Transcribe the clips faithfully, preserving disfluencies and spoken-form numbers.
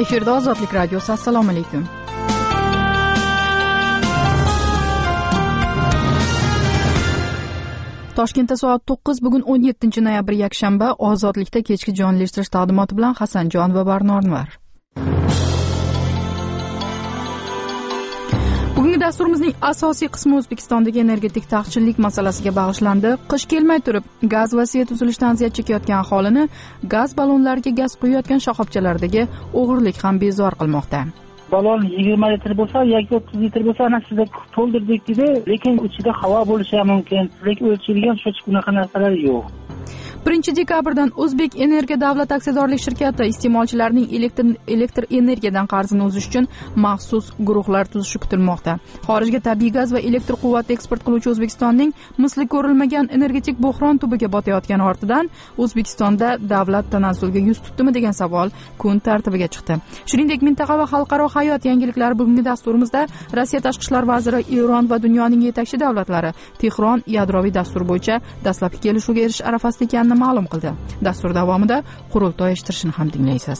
Efirda Ozodlik radiosi. Assalomu alaykum. Toshkentda soat to'qqiz, bugun o'n yettinchi noyabr yakshanba. Ozodlikda kechki jonlashtirish taqdimoti bilan Hasanjon va Barnor. Bugungi dasturimizning asosiy qismi O'zbekistondagi energetik taqchillik masalasiga bag'ishlandi. Qish kelmay turib, gaz va svet uzilishidan aziyat chekayotgan aholini gaz ballonlariga gaz quyayotgan shoxobchalardagi o'g'irlik ham bezor qilmoqda. Ballon yigirma litr bo'lsa yoki o'ttiz litr bo'lsa, ana sizga to'ldirdik dedi, lekin ichida havo bo'lishi ham mumkin. Lekin o'lchilgan hech bunaqa narsalar yo'q. birinchi dekabrdan O'zbek Energiya davlat aksiyadorlik shirkati iste'molchilarning elektr elektr energiyadan qarzini uzish uchun maxsus guruhlar tuzishi kutilmoqda. Xorijga tabiiy gaz va elektr quvvati eksport qiluvchi O'zbekistonning misli ko'rilmagan energetik bo'hron tubiga botayotgani ortidan O'zbekistonda davlat tanazzulga yuz tutdimi degan savol kun tartibiga chiqdi. Shuningdek, mintaqa va xalqaro hayot yangiliklari bugungi dasturimizda Rossiya tashqi ishlar vaziri Eron va dunyoning yetakchi davlatlari Tehron yadroviy dastur bo'yicha dastlabki kelishuvga erishish arafasida ekanini ma'lum qildi. Dastur davomida qurultoy eshittirishini ham tinglaysiz.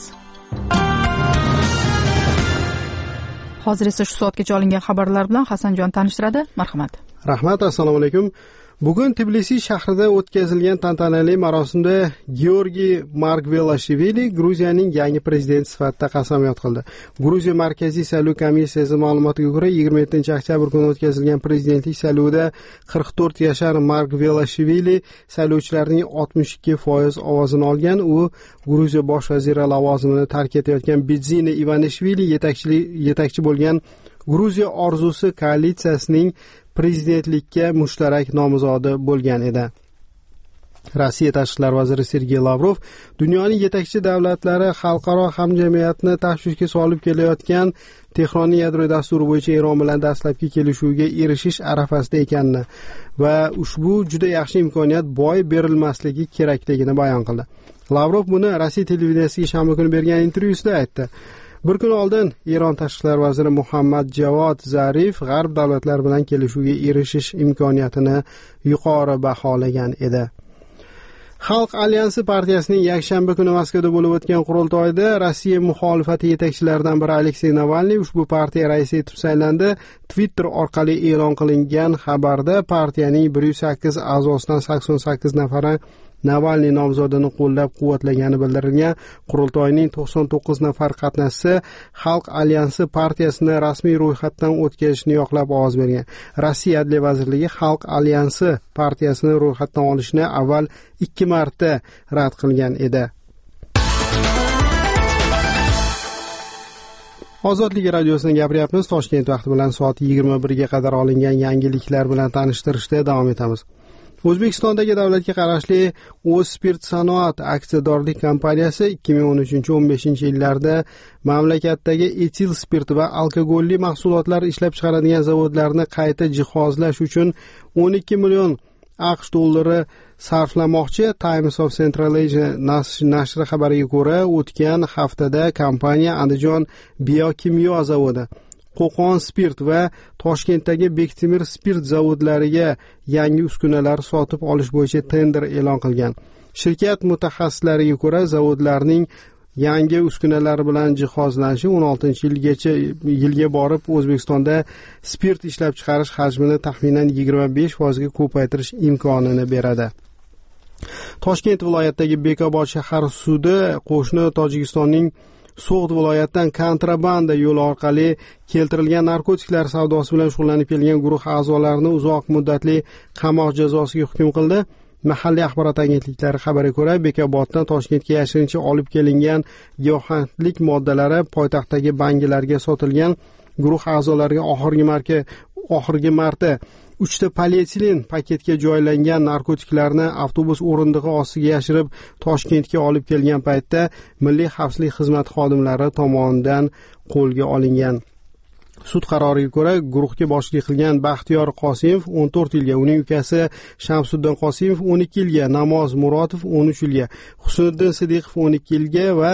Hozir esa shu soatgacha olingan xabarlar bilan Hasanjon tanishtiradi. Marhamat. Rahmat, assalomu alaykum. Bugun Tbilisi shahrida o'tkazilgan tantanali marosimda Georgiy Margvelashvili Gruziyaning yangi prezidenti sifatida qasamyod qildi. Gruziya Markaziy saylov komissiyasi ma'lumotiga ko'ra, yigirma yettinchi oktyabr kuni o'tkazilgan prezidentlik saylovida qirq to'rt yashar Margvelashvili saylovchilarning oltmish ikki foiz ovozini olgan. U Gruziya bosh vaziri lavozimini tark etayotgan Bidzina Ivanishvili yetakchilik yetakchi bo'lgan Gruziya orzusi koalitsiyasining prezidentlikka mushtarak nomzodi bo'lgan edi. Rossiya tashqi ishlar vaziri Sergey Lavrov dunyoning yetakchi davlatlari xalqaro hamjamiyatni tashvishga solib kelayotgan Tehronning yadroviy dasturi bo'yicha Eron bilan dastlabki kelishuvga erishish arafasida ekanini va ushbu juda yaxshi imkoniyat boy berilmasligi kerakligini bayon qildi. Lavrov buni Rossiya televideniyasiga shanba kuni bergan intervyusida aytdi. Bir kun oldin Eron tashqi ishlar vaziri Muhammad Javod Zarif g'arb davlatlari bilan kelishuvga erishish imkoniyatini yuqori baholagan edi. Xalq alyansi partiyasining yakshanba kuni Moskvada bo'lib o'tgan qurultoyida Rossiya muxolifati yetakchilaridan biri Aleksey Navalniy ushbu partiya raisi etib saylandi. Twitter orqali e'lon qilingan xabarda partiyaning bir yuz sakkiz a'zosidan sakson sakkiz nafari Navalniy nomzodini qo'llab-quvvatlagani bildirilgan. Qurultoyning to'qson to'qqiz nafar qatnashchisi Xalq alyansi partiyasini rasmiy ro'yxatdan o'tkazishni yoqlab ovoz bergan. Rossiya Adliya vazirligi Xalq alyansi partiyasini ro'yxatdan olishni avval ikki marta rad qilgan edi. Ozodlik radiosidan gapiryapmiz. Toshkent vaqti bilan soat yigirma birga qadar olingan yangiliklar bilan tanishtirishda davom etamiz. O'zbekistondagi davlatga qarashli O'zspirt sanoat aksiyadorlik kompaniyasi ikki ming o'n uchinchi o'n beshinchi yillarda mamlakatdagi etil spirt va alkogolli mahsulotlar ishlab chiqaradigan zavodlarni qayta jihozlash uchun o'n ikki million AQSh dollari sarflamoqchi. Times of Central Asia nashri xabariga ko'ra, o'tgan haftada kompaniya Andijon biokimyo zavodi, Qo'qon spirt va Toshkentdagi Bektemir spirt zavodlariga yangi uskunalar sotib olish bo'yicha tender e'lon qilgan. Shirkat mutaxassislariga ko'ra, zavodlarning yangi uskunalari bilan jihozlanishi o'n oltinchi yilgacha yilga borib O'zbekistonda spirt ishlab chiqarish hajmini taxminan yigirma besh foizga ko'paytirish imkonini beradi. Toshkent viloyatidagi Bekobod shahar sudi qo'shni Tojikistonning So'g'd viloyatidan kontrabanda yo'li orqali keltirilgan narkotiklar savdosi bilan shug'ullanib kelgan guruh a'zolarini uzoq muddatli qamoq jazosiga hukm qildi. Mahalliy axborot agentliklari xabariga ko'ra, Bekoboddan Toshkentga yashirincha olib kelingan giyohvandlik moddalari poytaxtdagi banklarga sotilgan. Guruh a'zolariga oxirgi marta oxirgi marta uchta polietilen paketga joylangan narkotiklarni avtobus o'rindig'i ostiga yashirib Toshkentga olib kelgan paytda Milliy xavfsizlik xizmati xodimlari tomonidan qo'lga olingan. Sud qaroriga ko'ra, guruhga boshchilik qilgan Baxtiyor Qosimov o'n to'rt yilga, uning ukasi Shamsuddin Qosimov o'n ikki yilga, Namoz Murodov o'n uch yilga, Husniddin Sidiqov o'n ikki yilga va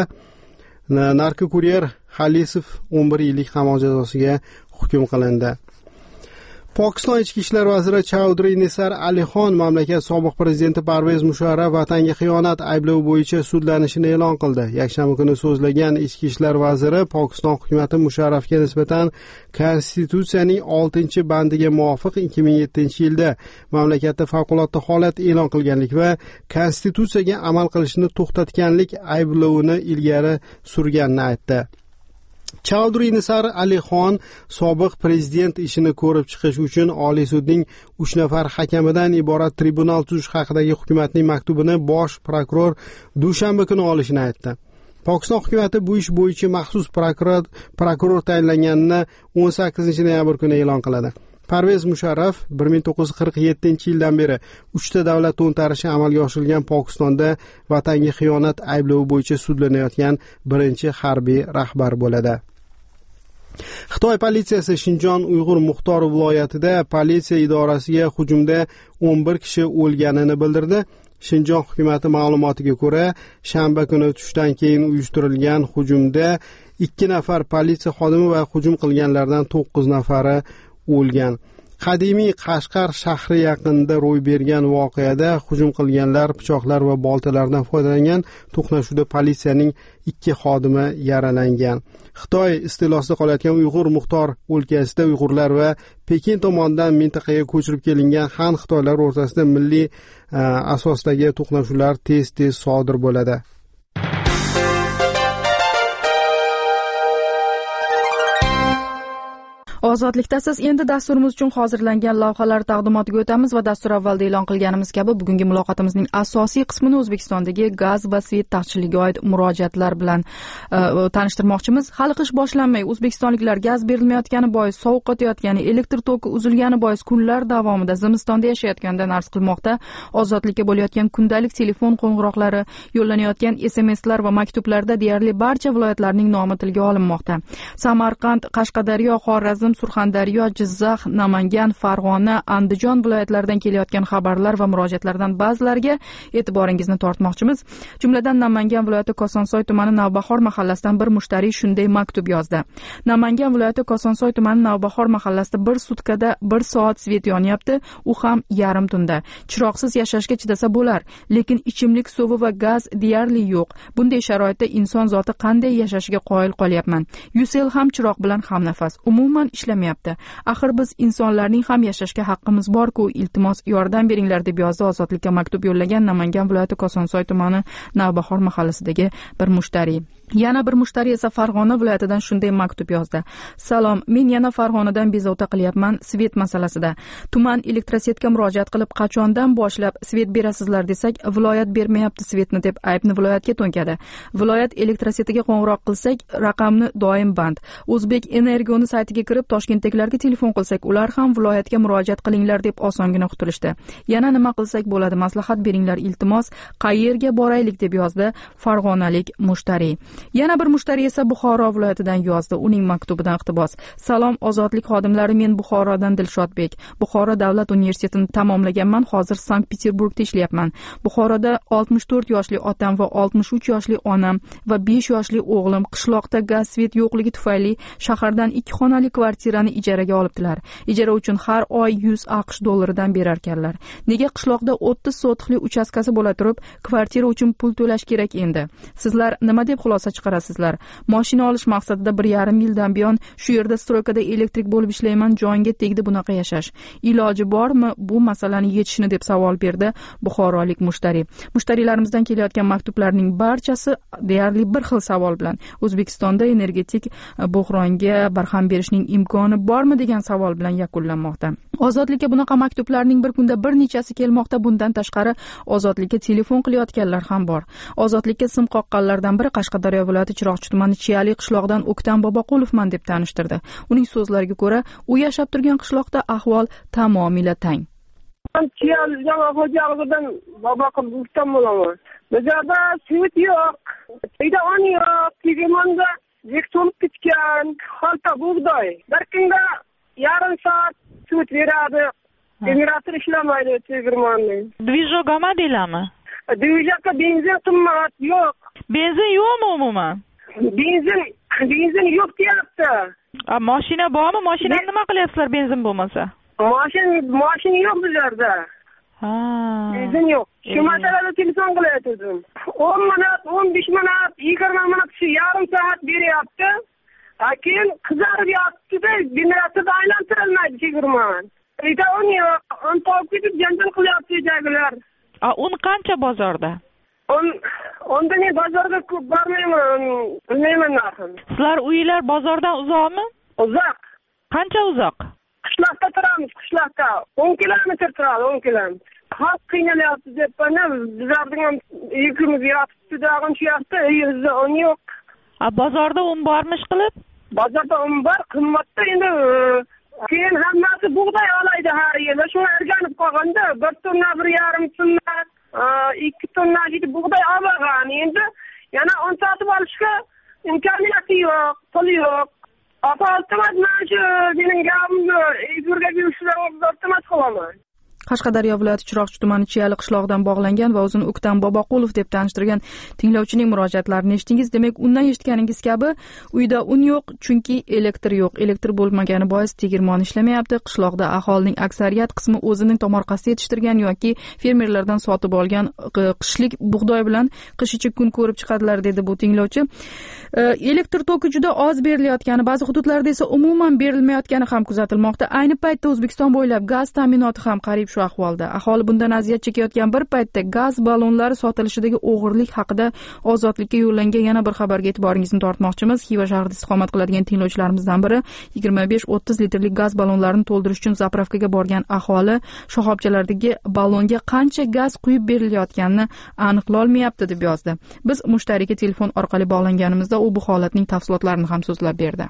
narkokuryer Xalisov o'n bir yillik qamoq jazosiga hukm qilindi. Pokiston ichki ishlar vaziri Chaudhry Nisar Alixon mamlakat sobiq prezidenti Parvez Musharraf vatanga xiyonat ayblovi bo'yicha sudlanishini e'lon qildi. Yakshanba kuni so'zlagan ichki ishlar vaziri Pokiston hukumati Musharrafga nisbatan Konstitutsiyaning oltinchi bandiga muvofiq ikki ming yettinchi yilda mamlakatda favqulodda holat e'lon qilganlik va Konstitutsiyaga amal qilishni to'xtatganlik ayblovini ilgari surganini aytdi. Chaudhry Nisar Alixon sobiq prezident ishini ko'rib chiqish uchun Oliy sudning uch nafar hakamidan iborat tribunal tuzish haqidagi hukumatning maktubini bosh prokuror dushanba kuni olishini aytdi. Pokiston hukumati bu ish bo'yicha maxsus prokuror prokuror tayinlanganini o'n sakkizinchi noyabr kuni e'lon qiladi. Parvez Musharraf bir ming to'qqiz yuz qirq yettinchi yildan beri uchta davlat to'ntarishi amalga oshirilgan Pokistonda vatanga xiyonat ayblovi bo'yicha sudlanayotgan birinchi harbiy rahbar bo'ladi. Xitoy politsiyasi Shinjon Uyg'ur Muxtor viloyatida politsiya idorasiga hujumda o'n bir kishi o'lganini bildirdi. Shinjon hukumati ma'lumotiga ko'ra, shanba kuni tushdan keyin uyushtirilgan hujumda ikki nafar politsiya xodimi va hujum qilganlardan to'qqiz nafari o'lgan. Qadimiy Qashqar shahri yaqinida ro'y bergan voqeada hujum qilganlar pichoqlar va boltalardan foydalangan. To'qnashuvda politsiyaning ikki xodimi yaralangan. Xitoy istilosida qolayotgan Uyg'ur Muxtor o'lkasida Uyg'urlar va Pekin tomonidan mintaqaga ko'chirib kelingan Han Xitoylar o'rtasida milliy asosdagi to'qnashuvlar tez-tez sodir bo'ladi. Ozodlikdasiz. Endi dasturimiz uchun hozirlangan lavhalar taqdimotiga o'tamiz va dastur avvalda e'lon qilganimiz kabi bugungi muloqotimizning asosiy qismini O'zbekistondagi gaz va svet taqchilligiga oid murojaatlar bilan uh, tanishtirmoqchimiz. Hali qish boshlanmay o'zbekistonliklar gaz berilmayotgani bois, sovuq o'tayotgani, elektr toki uzilgani bois kunlar davomida zimistonda yashayotganidan arz qilmoqda. Ozodlikka bo'layotgan kundalik telefon qo'ng'iroqlari, yo'llanayotgan S M Slar va maktublarda deyarli barcha viloyatlarning nomi tilga olinmoqda. Samarqand, Qashqadaryo, Xorazm, Surxondaryo, Jizzax, Namangan, Farg'ona, Andijon viloyatlaridan kelayotgan xabarlar va murojaatlardan ba'zilariga e'tiboringizni tortmoqchimiz. Jumladan Namangan viloyati Kosonsoy tumani Navbahor mahallasidan bir mushtariy shunday maktub yozdi. Namangan viloyati Kosonsoy tumani Navbahor mahallasida bir sutkada bir soat svet yonyapti, u ham yarim tunda. Chiroqsiz yashashga chidasa bo'lar, lekin ichimlik suvi va gaz deyarli yo'q. Bunday sharoitda inson zoti qanday yashashiga qoyil qolyapman. Yusel ham chiroq bilan hamnafas. Umuman ishlamayapti. Axir biz insonlarning ham yashashga haqqimiz bor-ku, iltimos yordam beringlar deb yozdi ozodlikka maktub yo'llagan Namangan viloyati Kosonsoy tumani Navbahor mahallasidagi bir mushtariy. Yana bir mushtariy esa Farg'ona viloyatidan shunday maktub yozdi. Salom, men yana Farg'onadan bezovta qilyapman svet masalasida. Tuman elektrosetga murojaat qilib, qachondan boshlab svet berasizlar desak, viloyat bermayapti svetni deb aybni viloyatga to'nkadi. Viloyat elektrosetiga qo'ng'iroq qilsak, raqamni doim band. O'zbek Energiyoni saytiga kirib, Toshkentdagilarga telefon qilsak, ular ham viloyatga murojaat qilinglar deb osongina qutulishdi. Yana nima qilsak bo'ladi, maslahat beringlar iltimos, qayerga boraylik deb yozdi farg'onalik mushtariy. Yana bir mushtariy esa Buxoro viloyatidan yozdi. Uning maktubidan iqtibos. Salom ozodlik xodimlari, men Buxorodan Dilshodbek. Buxoro davlat universitetini tamomlaganman, hozir Sankt-Peterburgda ishlayapman. Buxoroda oltmish to'rt yoshli otam va oltmish uch yoshli onam va besh yoshli o'g'lim qishloqda gaz svet yo'qligi tufayli shahardan ikki xonali kvartirani ijaraga olibdilar. Ijara uchun har oy yuz aqsh dollaridan berar ekanlar. Nega qishloqda o'ttiz sotixli uchastkasi bo'la turib, kvartira uchun pul to'lash kerak endi? Sizlar nima deb xulosa chiqarasizlar? Mashina olish maqsadida bir yarim yildan buyon shu yerda stroykada elektrik bo'lib ishlayman, jonga tegdi bunaqa yashash. Iloji bormi bu masalani yechishni deb savol berdi buxorolik mushtariy. Mushtariylarimizdan kelayotgan maktublarning barchasi deyarli bir xil savol bilan. O'zbekistonda energetik buhronga barham berishning imkoni bormi degan savol bilan yakunlanmoqda. Ozodlikka bunaqa maktublarning bir kunda bir nechasi kelmoqda. Bundan tashqari ozodlikka telefon qilayotganlar ham bor. Ozodlikka sim qoqqanlardan biri Qashqadaryo viloyati Chiroqchi tumani Chiyali qishlog'idan O'ktam Boboqulevman deb tanishtirdi. Uning so'zlariga ko'ra, u yashab turgan qishloqda ahvol tamomila tang. Chiyali janob xo'jaligidan Boboqulov O'ktam bo'laman. Bizda svet yo'q, uyda on yo'q, tegirmonda yek to'lib ketgan, xalta bug'doy. Bir kunda yarim soat svet beradi. Generator ishlamaydi tegirmonning. Dvijok olmadinglarmi? Dvijokka benzin qimmat yo'q. Benzin yo'qmi umuman? Benzin, benzin yo'q deyapti. A, mashina bormi? Mashinani nima qilyapsizlar benzin bo'lmasa? Mashin, mashin yo'q bizlarda. Ha. Benzin yo'q. Shu masalada telefon qilayotgandim. o'n minut, o'n besh minut, yigirma minut shu yarim soat beryapti. Keyin qizarib yotibdi-da, generatorda aylantirilmaydi chegirman. Uyda un yo'q, un topib ketib janjal qilyapti uydagilar. A, un qancha bozorda? Un, unda men bozorga ko'p bormayman, bilmayman narxini. Sizlar uylar bozordan uzoqmi? Uzoq. Qancha uzoq? Qishloqda turamiz, qishloqda. o'n kilometr turadi, o'n kilometr. Xalq qiynalyapti deb mana bizlarning ham yukimiz yotibdi, dag'in tushyapti, uyimizda un yo'q. A, bozorda un bormish qilib? Bozorda un bor, qimmatda endi. Keyin hammasi bug'doy olaydi har yili. Shuni o'rganib qolganda bir tonna, bir yarim tonna, ikki tonna yetib bug'doy olgan. Endi yana un sotib olishga imkoniyati yo'q, pul yo'q. Ota-oltimiz mana shu mening gapimni efirga berishlarni iltimos qilaman. Qashqadaryo viloyati Chiroqchi tumani Chiyali qishlog'idan bog'langan va o'zini O'ktam Boboqulov deb tanishtirgan tinglovchining murojaatlarini eshitdingiz. Demak, undan eshitganingiz kabi uyda un yo'q, chunki elektr yo'q. Elektr bo'lmagani bois tegirmon ishlamayapti. Qishloqda aholining aksariyat qismi o'zining tomorqasida yetishtirgan yoki fermerlardan sotib olgan qishlik bug'doy bilan qish ichi kun ko'rib chiqadilar, dedi bu tinglovchi. Elektr toki juda oz berilayotgani, ba'zi hududlarda esa umuman berilmayotgani ham kuzatilmoqda. Ayni paytda O'zbekiston bo'ylab gaz ta'minoti ham qariyb shu ahvolda. Aholi bundan aziyat chekayotgan bir paytda gaz ballonlari sotilishidagi o'g'irlik haqida Ozodlikka yo'llangan yana bir xabarga e'tiboringizni tortmoqchimiz. Xiva shahrida istiqomat qiladigan tinglovchilarimizdan biri yigirma besh o'ttiz litrlik gaz ballonlarini to'ldirish uchun zapravkaga borgan aholi shoxobchalardagi ballonga qancha gaz quyib berilayotganini aniqlolmayapti deb yozdi. Biz mushtariyga telefon orqali bog'langanimizda u bu holatning tafsilotlarini ham so'zlab berdi.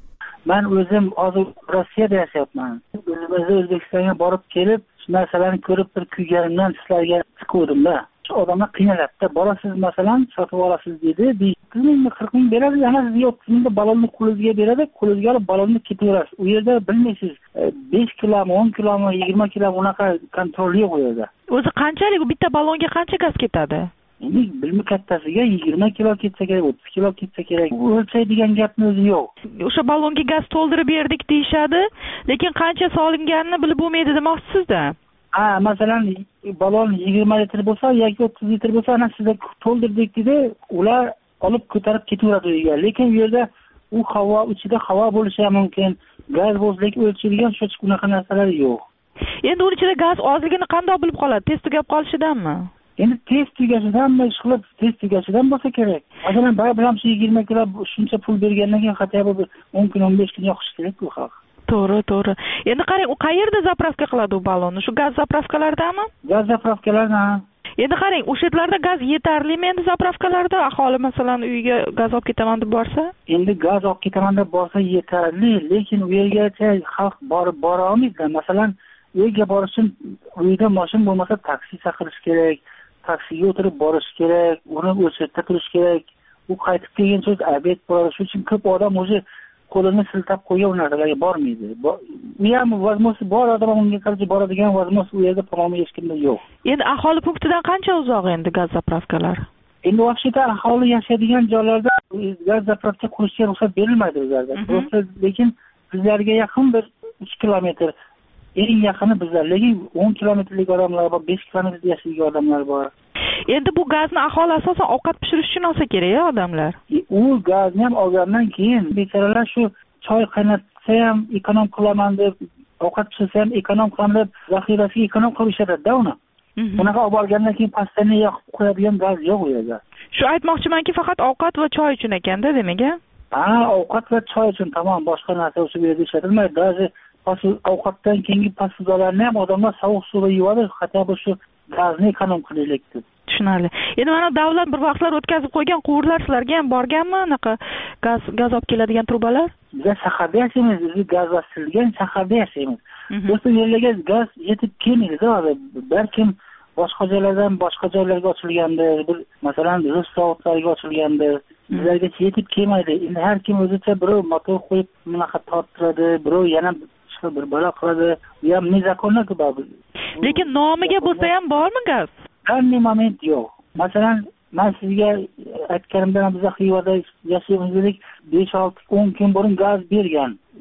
Men o'zim hozir Rossiyada yashayapman. O'zimizda O'zbekistonga borib kelib, shu narsalarni ko'rib bir kuyganimdan sizlarga chiqdim-da. Shu odamlar qiynaladi. Borasiz masalan, sotib olasiz dedi. yuz ming, qirq ming beradi, yana sizga o'ttiz mingda ballonni qo'lingizga beradi, qo'lingizga olib ballonni ketaverasiz. U yerda bilmaysiz, besh kilomi, o'n kilomi, yigirma kilomi unaqa kontrol yo'q u yerda. O'zi qanchalik bitta ballonga qancha gaz ketadi? Endi bilmi kattasiga yigirma kilo ketsa kerak, o'ttiz kilo ketsa kerak. O'lchaydigan gapni o'zi yo'q. O'sha ballonga gaz to'ldirib berdik deyshadi, lekin qancha solinganini bilib bo'lmaydi demoqchisizda. Ha, masalan, ballon yigirma litr bo'lsa yoki o'ttiz litr bo'lsa, ana sizga to'ldirdik dedi, ular olib ko'tarib ketaveradi uyga. Lekin u yerda u havo ichida havo bo'lishi ham mumkin. Gaz bo'zlik o'lchaydigan shu unaqa narsalar yo'q. Endi uning ichida gaz ozligini qanday bilib qoladi? Tez tugab qolishidanmi? Endi tez tugashidanmi, ishqilib tez tugashidan bo'lsa kerak. Masalan, baribir ham shu yigirma kilo shuncha pul bergandan keyin xataba bir o'n kun, o'n besh kun yoqish kerak-ku xalq. To'g'ri, to'g'ri. Endi qarang, u qayerda zapravka qiladi u ballonni? Shu gaz zapravkalardami? Gaz zapravkalarda. Endi qarang, o'sha yerlarda gaz yetarlimi endi zapravkalarda? Aholi masalan uyiga gaz olib ketaman deb borsa? Endi gaz olib ketaman deb borsa yetarli, lekin u yergacha xalq borib bora olmaydi. Masalan, u yerga borish uchun uyda mashin bo'lmasa taksi chaqirish kerak. Taksiga o'tirib borish kerak, uni o'chirib turish kerak. U qaytib kelgan so'z obed bo'ladi. Shuning uchun ko'p odam o'zi qo'lini siltab qo'ygan narsalarga bormaydi. U ham vazmosi bor odam unga qarshi boradigan vazmos u yerda tamomiy hech kimda yo'q. Endi aholi punktidan qancha uzoq endi gaz zapravkalar? Endi vaqtida aholi yashaydigan joylarda gaz zapravka qurishga ruxsat berilmaydi bizlarda. Lekin bizlarga yaqin bir uch kilometr eng yaqini bizlar, lekin o'n kilometrlik odamlar bor, besh kilometrda yashaydigan odamlar bor. Endi bu gazni aholi asosan ovqat pishirish uchun olsa kerak-a odamlar. U gazni ham olgandan keyin bechoralar shu choy qaynatsa ham ekonom qilaman deb, ovqat pishirsa ham ekonom qilaman deb zaxirasiga ekonom qilib ishlatadi-da uni. Bunaqa olib olgandan keyin pastani yoqib qo'yadigan gaz yo'q u yerda. Shu aytmoqchimanki, faqat ovqat va choy uchun ekanda, demak-a? Ha, ovqat va choy uchun tamom, boshqa narsa o'sha yerda ishlatilmaydi. Даже ovqatdan keyingi pastizalarni ham odamlar sovuq suvda yuvadi, hatto shu gazni ekonom qilaylik deb. Tushunarli. Endi mana davlat bir vaqtlar o'tkazib qo'ygan quvurlar sizlarga ham borganmi, anaqa gaz gaz olib keladigan trubalar? Biz shaharda yashaymiz, biz gaz vasilgan shaharda yashaymiz. O'sha yerlarga gaz yetib kelmaydi hozir. Balkim boshqa joylardan boshqa joylarga ochilgandir, bir masalan rus zavodlariga ochilgandir. Bizlarga yetib kelmaydi. Endi har kim o'zicha birov motor qo'yib bunaqa torttiradi, birov yana bir bola qiladi. Bu ham nezakonlik bor. Lekin nomiga bo'lsa ham bormi gaz? Qanday moment yo'q. Masalan, men sizga aytganimdan biz Xivada yashaymiz dedik, besh olti o'n kun burun gaz bergan.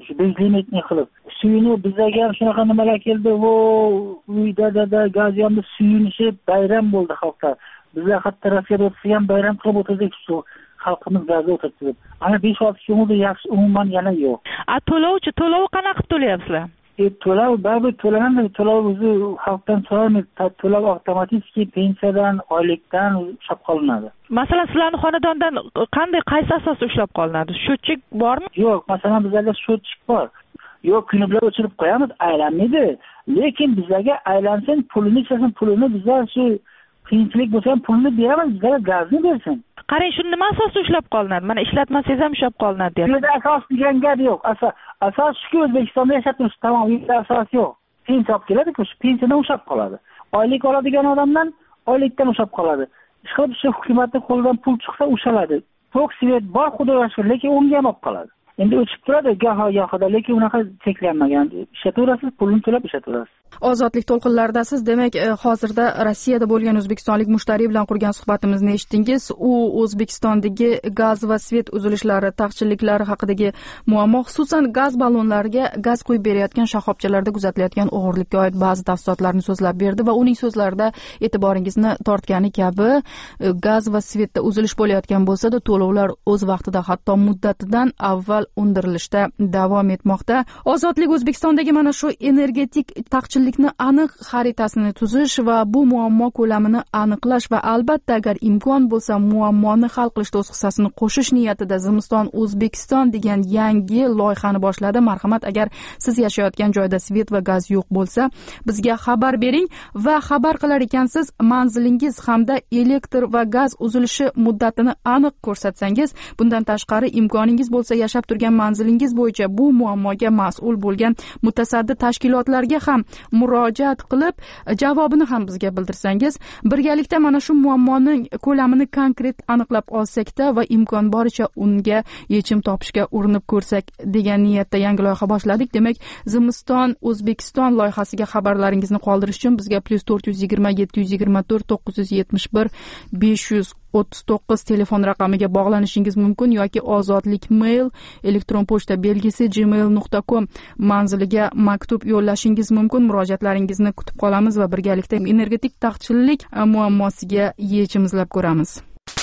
shu bezlimitni qilib suyini bizga ham shunaqa nimalar keldi, vo uyda dada gaz yondi, suyunishi bayram bo'ldi xalqda. Bizlar hatto Rossiyada o'tsa ham bayram qilib o'tirdik, shu xalqimiz gazga o'tirdi deb. Ana besh olti kunda yaxshi umuman yana yo'q. A to'lovchi to'lov qanaqa qilib to'layapsizlar? E to'lov baribir to'lanadi, to'lov o'zi xalqdan so'ralmaydi, to'lov avtomatik pensiyadan, oylikdan ushlab qolinadi. Masalan, sizlarning xonadondan qanday, qaysi asosda ushlab qolinadi? Счетчик bormi? Yo'q, masalan bizlarda счетчик bor. Yo'q, kuni bilan o'chirib qo'yamiz, aylanmaydi. Lekin bizlarga aylansin, pulini ishlasin, pulini bizlar shu qiyinchilik bo'lsa ham pulni beramiz, bizlarga gazni bersin. Qarang, shuni nima asosda ushlab qolinadi? Mana ishlatmasangiz ham ushlab qolinadi deyapti. Bizda asos degan gap yo'q. Asos asos shuki O'zbekistonda yashab turibsiz, tamom, uyda asos yo'q. Pensiya olib keladi-ku, shu pensiyadan ushlab qoladi. Oylik oladigan odamdan oylikdan ushlab qoladi. Ishqilib shu hukumatning qo'lidan pul chiqsa ushaladi. Tok svet bor, xudoga shukr, lekin unga ham olib qoladi. Endi o'chib turadi gaho yoqida, lekin unaqa cheklanmagan. Ishlataverasiz, pulni to'lab ishlataverasiz. Ozodlik to'lqinlaridasiz. Demak, hozirda Rossiyada bo'lgan o'zbekistonlik mushtariy bilan qurgan suhbatimizni eshitdingiz. U O'zbekistondagi gaz va svet uzilishlari, taqchilliklari haqidagi muammo, xususan gaz ballonlariga gaz quyib berayotgan shoxobchalarda kuzatilayotgan o'g'irlikka oid ba'zi tafsilotlarni so'zlab berdi va uning so'zlarida e'tiboringizni tortgani kabi, gaz va svetda uzilish bo'layotgan bo'lsa-da, to'lovlar o'z vaqtida, hatto muddatidan avval undirilishda davom etmoqda. Ozodlik O'zbekistondagi mana shu energetik taqchillikni aniq xaritasini tuzish va bu muammo ko'lamini aniqlash va albatta agar imkon bo'lsa muammoni hal qilishda o'z hissasini qo'shish niyatida Zimiston O'zbekiston degan yangi loyihani boshladi. Marhamat, agar siz yashayotgan joyda svet va gaz yo'q bo'lsa, bizga xabar bering va xabar qilar ekansiz, manzilingiz hamda elektr va gaz uzilishi muddatini aniq ko'rsatsangiz, bundan tashqari imkoningiz bo'lsa yashab turgan manzilingiz bo'yicha bu muammoga mas'ul bo'lgan mutasaddi tashkilotlarga ham murojaat qilib javobini ham bizga bildirsangiz, birgalikda mana shu muammoning ko'lamini konkret aniqlab olsak-da va imkon boricha unga yechim topishga urinib ko'rsak degan niyatda yangi loyiha boshladik. Demak, Zimiston O'zbekiston loyihasiga xabarlaringizni qoldirish uchun bizga plus to'rt yuz yigirma yetti yuz yigirma to'rt to'qqiz yuz yetmish bir besh yuz o'ttiz to'qqiz telefon raqamiga bog'lanishingiz mumkin yoki ozodlik mail elektron pochta belgisi gmail nuqta com manziliga maktub yo'llashingiz mumkin. Murojaatlaringizni kutib qolamiz va birgalikda energetik taqchillik muammosiga yechim izlab ko'ramiz.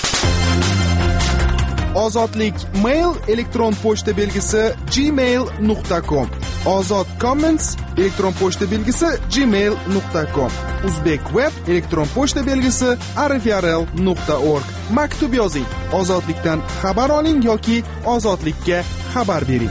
Ozodlik mail elektron pochta belgisi gmail nuqta com, ozod comments elektron pochta belgisi gmail nuqta com, uzbek web elektron pochta belgisi rfrl nuqta org. Maktub yozing, ozodlikdan xabar oling yoki ozodlikka xabar bering.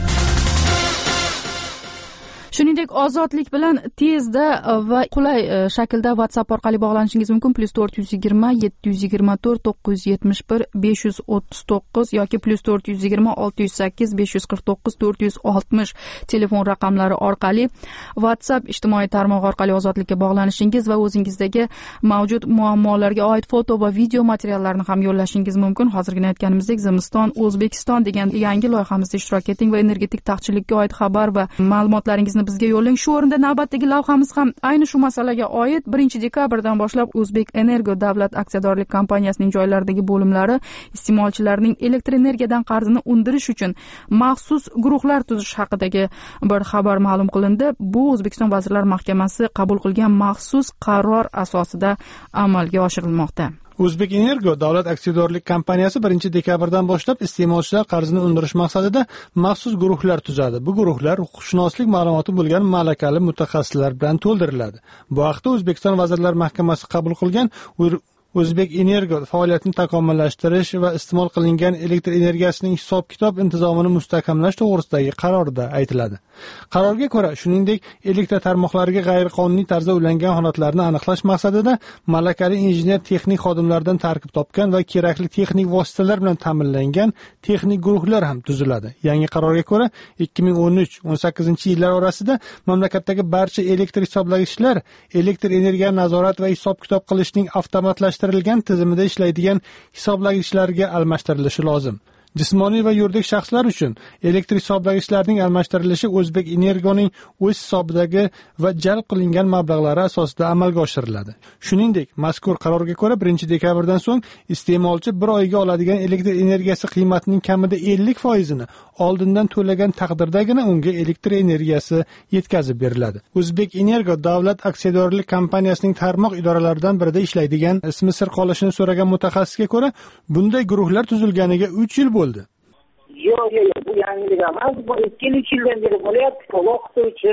Shuningdek, ozodlik bilan tezda va qulay shaklda WhatsApp orqali bog'lanishingiz mumkin. plus to'rt yuz yigirma yetti yuz yigirma to'rt to'qqiz yuz yetmish bir besh yuz o'ttiz to'qqiz yoki plus to'rt yuz yigirma olti yuz sakkiz besh yuz qirq to'qqiz to'rt yuz oltmish telefon raqamlari orqali WhatsApp ijtimoiy tarmog'i orqali ozodlikka bog'lanishingiz va o'zingizdagi mavjud muammolarga oid foto va video materiallarni ham yo'llashingiz mumkin. Hozirgina aytganimizdek, Zimiston O'zbekiston degan yangi loyihamizda ishtirok eting va energetik taqchillikka oid xabar va ma'lumotlaringizni bizga yo'llang. Shu o'rinda navbatdagi lavhamiz ham ayni shu masalaga oid. birinchi dekabrdan boshlab O'zbek Energo davlat aksiyadorlik kompaniyasining joylaridagi bo'limlari iste'molchilarning elektr energiyadan qarzini undirish uchun maxsus guruhlar tuzish haqidagi bir xabar ma'lum qilindi. Bu O'zbekiston Vazirlar Mahkamasi qabul qilgan maxsus qaror asosida amalga oshirilmoqda. O'zbek Energo davlat aksiyadorlik kompaniyasi birinchi dekabrdan boshlab iste'molchilar qarzini undirish maqsadida maxsus guruhlar tuzadi. Bu guruhlar huquqshunoslik ma'lumoti bo'lgan malakali mutaxassislar bilan to'ldiriladi. Bu haqda O'zbekiston Vazirlar Mahkamasi qabul qilgan O'zbek Energo faoliyatini takomillashtirish va iste'mol qilingan elektr energiyasining hisob-kitob intizomini mustahkamlash to'g'risidagi qarorda aytiladi. Qarorga ko'ra, shuningdek, elektr tarmoqlariga g'ayriqonuniy tarzda ulangan holatlarni aniqlash maqsadida malakali injener texnik xodimlardan tarkib topgan va kerakli texnik vositalar bilan ta'minlangan texnik guruhlar ham tuziladi. Yangi qarorga ko'ra, ikki ming o'n uch o'n sakkizinchi yillar orasida mamlakatdagi barcha elektr hisoblagichlar elektr energiya nazorat va hisob-kitob qilishning avtomatlashtirilgan tizimida ishlaydigan hisoblagichlarga almashtirilishi lozim. Jismoniy va yuridik shaxslar uchun elektr hisoblagichlarning almashtirilishi O'zbek Energoning o'z hisobidagi va jalb qilingan mablag'lari asosida amalga oshiriladi. Shuningdek, mazkur qarorga ko'ra birinchi dekabrdan so'ng iste'molchi bir oyga oladigan elektr energiyasi qiymatining kamida ellik foizini oldindan to'lagan taqdirdagina unga elektr energiyasi yetkazib beriladi. O'zbek Energo davlat aksiyadorlik kompaniyasining tarmoq idoralaridan birida ishlaydigan, ismi sir qolishini so'ragan mutaxassisga ko'ra, bunday guruhlar tuzilganiga uch yil bo'ldi. Yo'q, yo'q, bu yangilik emas. Bu ikki yildan beri bo'lyapti. O'qituvchi,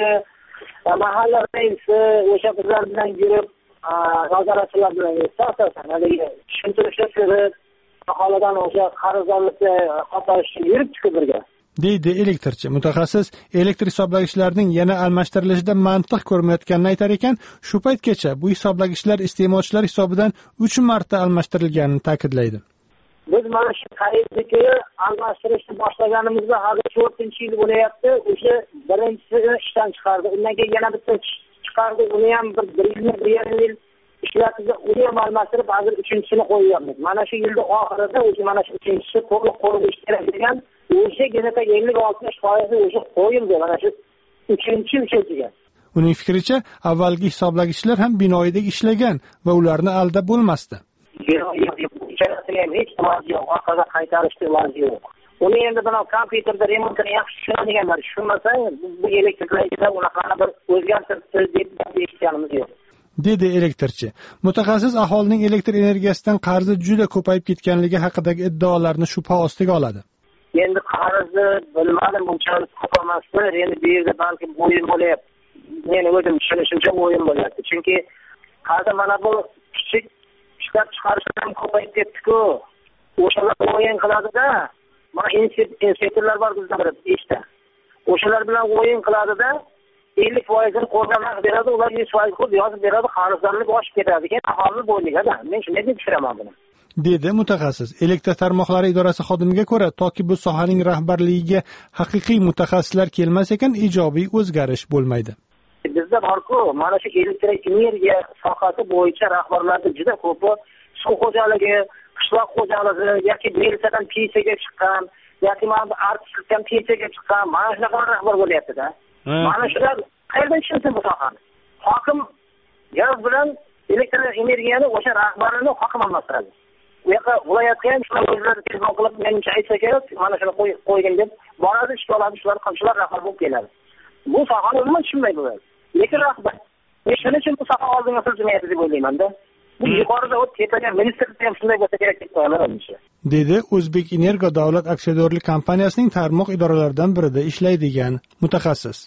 mahalla raisi o'sha qizlar bilan yurib, nazoratchilar bilan asosan tushuntirishga kirib, aholidan o'sha qarzdorlikka qo'shilishga yuribdi birga. deydi elektrchi. Mutaxassis elektr hisoblagichlarning yana almashtirilishida mantiq ko'rmayotganini aytar ekan, shu paytgacha bu hisoblagichlar iste'molchilar hisobidan uch marta almashtirilganini ta'kidlaydi. Biz mana shu xaridniki almashtirishni boshlaganimizda hali to'rtinchi yil bo'layapti. O'sha birinchisini ishdan chiqardi. Undan keyin yana bitta chiqardi. Uni ham bir bir yil, bir yarim yil ishlatdi. Uni ham almashtirib, hozir uchinchisini qo'yyapmiz. Mana shu yilda oxirida o'sha mana shu uchinchisi to'liq qo'yilishi kerak degan o'sha geneta ellik oltmish foiz o'sha qo'yildi mana shu uchinchi uchinchiga. Uning fikricha, avvalgi hisoblagichlar ham binoyidek ishlagan va ularni aldab bo'lmasdi. Yo'q, yo'q, yo'q. Ichkarisiga hech iloji yo'q, orqaga qaytarishga iloji yo'q. Uni endi buni kompyuterda remontini yaxshi tushunadiganlar tushunmasa, bu elektriklarda unaqa bir o'zgartirib deb eshitganimiz yo'q. dedi elektrchi. Mutaxassis aholining elektr energiyasidan qarzi juda ko'payib ketganligi haqidagi iddaolarni shubha ostiga oladi. Endi qarzni bilmadim, bunchalik ko'p emasdi. Endi bu yerda balki o'yin bo'lyapti. Men o'zim tushunishimcha o'yin bo'lyapti. Chunki hozir mana bu kichik ishlab chiqarishlar ko'payib ketdi-ku. O'shalar o'yin qiladi-da. Mana inspektorlar bor bizda bir ishda. O'shalar bilan o'yin qiladi-da, ellik foiz ni qo'ldan beradi, ular yuz foiz qo'l yozib beradi, qarzdorlik oshib ketadi. Keyin aholi bo'yniga-da. Men shunday deb tushiraman buni. dedi mutaxassis. Elektr tarmoqlari idorasi xodimiga ko'ra, toki bu sohaning rahbarligiga haqiqiy mutaxassislar kelmas ekan, ijobiy o'zgarish bo'lmaydi. Bizda bor-ku, mana shu elektr energiya sohasi bo'yicha rahbarlarning juda ko'pi suv xo'jaligi, qishloq xo'jaligi yoki belsadan pensiyaga chiqqan, yoki mana artistlikdan pensiyaga chiqqan, mana shunaqa rahbar bo'lyapti-da. Mana shular qayerdan tushunsin bu sohani? Hokim gaz bilan elektr energiyani o'sha rahbarini hokim almashtiradi. Bu yoqqa viloyatga ham shular o'zlari telefon qilib, menimcha aytsa kerak, mana shuni qo'ygin deb boradi, ish oladi, shular qilishlar rahbar bo'lib keladi. Bu sohani umuman tushunmaydi ular. Lekin rahbar shuning uchun bu soha oldinga siljimayapti deb o'ylayman-da. Bu yuqorida o'tib ketgan ministerlik ham shunday bo'lsa kerak deb o'ylayman. dedi O'zbek Energo davlat aksiyadorlik kompaniyasining tarmoq idoralaridan birida ishlaydigan mutaxassis.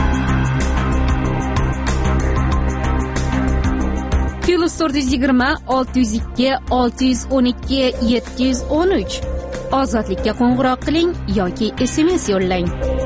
Plus to'rt yuz yigirma olti yuz ikki olti yuz o'n ikki yetti yuz o'n uch. Ozodlikka qo'ng'iroq qiling yoki S M S yo'llang.